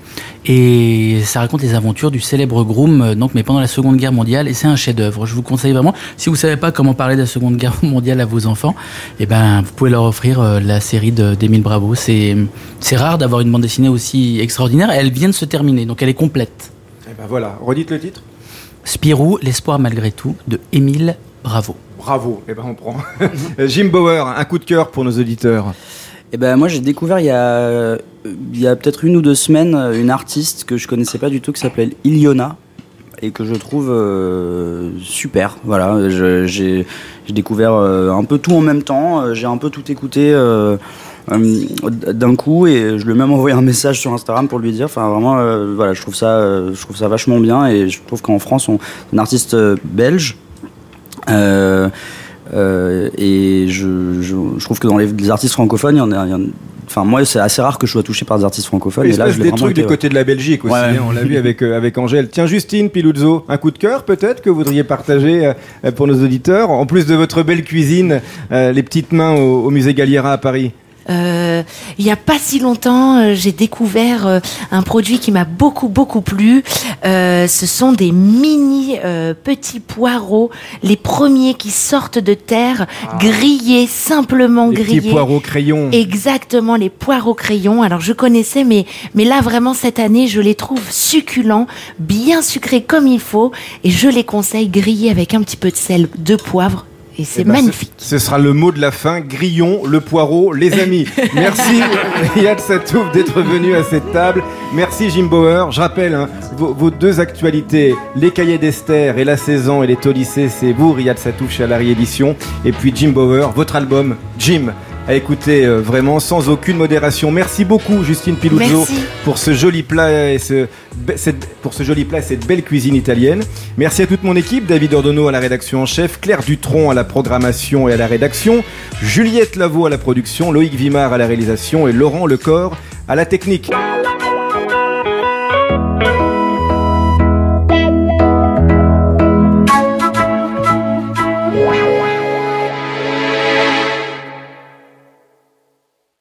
Et ça raconte les aventures du célèbre groom, euh, donc, mais pendant la Seconde Guerre mondiale. Et c'est un chef-d'œuvre. Je vous conseille vraiment. Si vous savez pas comment parler de la Seconde Guerre mondiale à vos enfants, eh ben, vous pouvez leur offrir euh, la série de, d'Émile Bravo. C'est, c'est rare d'avoir une bande dessinée aussi extraordinaire. Elle vient de se terminer, donc elle est complète. Eh ben voilà, redites le titre. Spirou, l'espoir malgré tout, de Émile Bravo. Bravo, eh ben on prend. Jim Bauer, un coup de cœur pour nos auditeurs. Eh ben, moi, j'ai découvert il y a, il y a peut-être une ou deux semaines une artiste que je connaissais pas du tout qui s'appelle Iliona et que je trouve euh, super. Voilà, je, j'ai, j'ai découvert euh, un peu tout en même temps. J'ai un peu tout écouté euh, euh, d'un coup et je lui ai même envoyé un message sur Instagram pour lui dire. Enfin, vraiment, euh, voilà, je trouve ça, euh, je trouve ça vachement bien et je trouve qu'en France, on est un artiste belge. Euh, Euh, et je, je, je trouve que dans les, les artistes francophones, il y en a, il y en a, enfin moi c'est assez rare que je sois touché par des artistes francophones. Oui, et il là, se passe je l'ai des vraiment trucs été, du ouais. côté de la Belgique aussi, Ouais, ouais. hein, on l'a vu avec, euh, avec Angèle. Tiens, Justine Piluzzo, un coup de cœur peut-être que vous voudriez partager euh, pour nos auditeurs, en plus de votre belle cuisine, euh, les petites mains au, au musée Galliera à Paris. Euh, il n'y a pas si longtemps, euh, j'ai découvert euh, un produit qui m'a beaucoup beaucoup plu. Euh, ce sont des mini euh, petits poireaux, les premiers qui sortent de terre, ah. grillés, simplement les grillés. Les petits poireaux crayons. Exactement, les poireaux crayons. Alors je connaissais, mais mais là vraiment cette année, je les trouve succulents, bien sucrés comme il faut, et je les conseille grillés avec un petit peu de sel, de poivre. Et c'est eh ben magnifique. Ce, ce sera le mot de la fin. Grillons le poireau, les amis. Merci Riyad Satouf d'être venu à cette table. Merci Jim Bauer. Je rappelle hein, vos, vos deux actualités, les cahiers d'Esther et la saison et les taux lycées, c'est vous Riyad Satouf chez Alary Édition. Et puis Jim Bauer, votre album Jim. À écouter euh, vraiment sans aucune modération. Merci beaucoup Justine Piluzzo pour ce joli plat et ce, be, cette, pour ce joli plat et cette belle cuisine italienne. Merci à toute mon équipe, David Ordonneau à la rédaction en chef, Claire Dutronc à la programmation et à la rédaction, Juliette Lavaux à la production, Loïc Vimard à la réalisation et Laurent Lecor à la technique.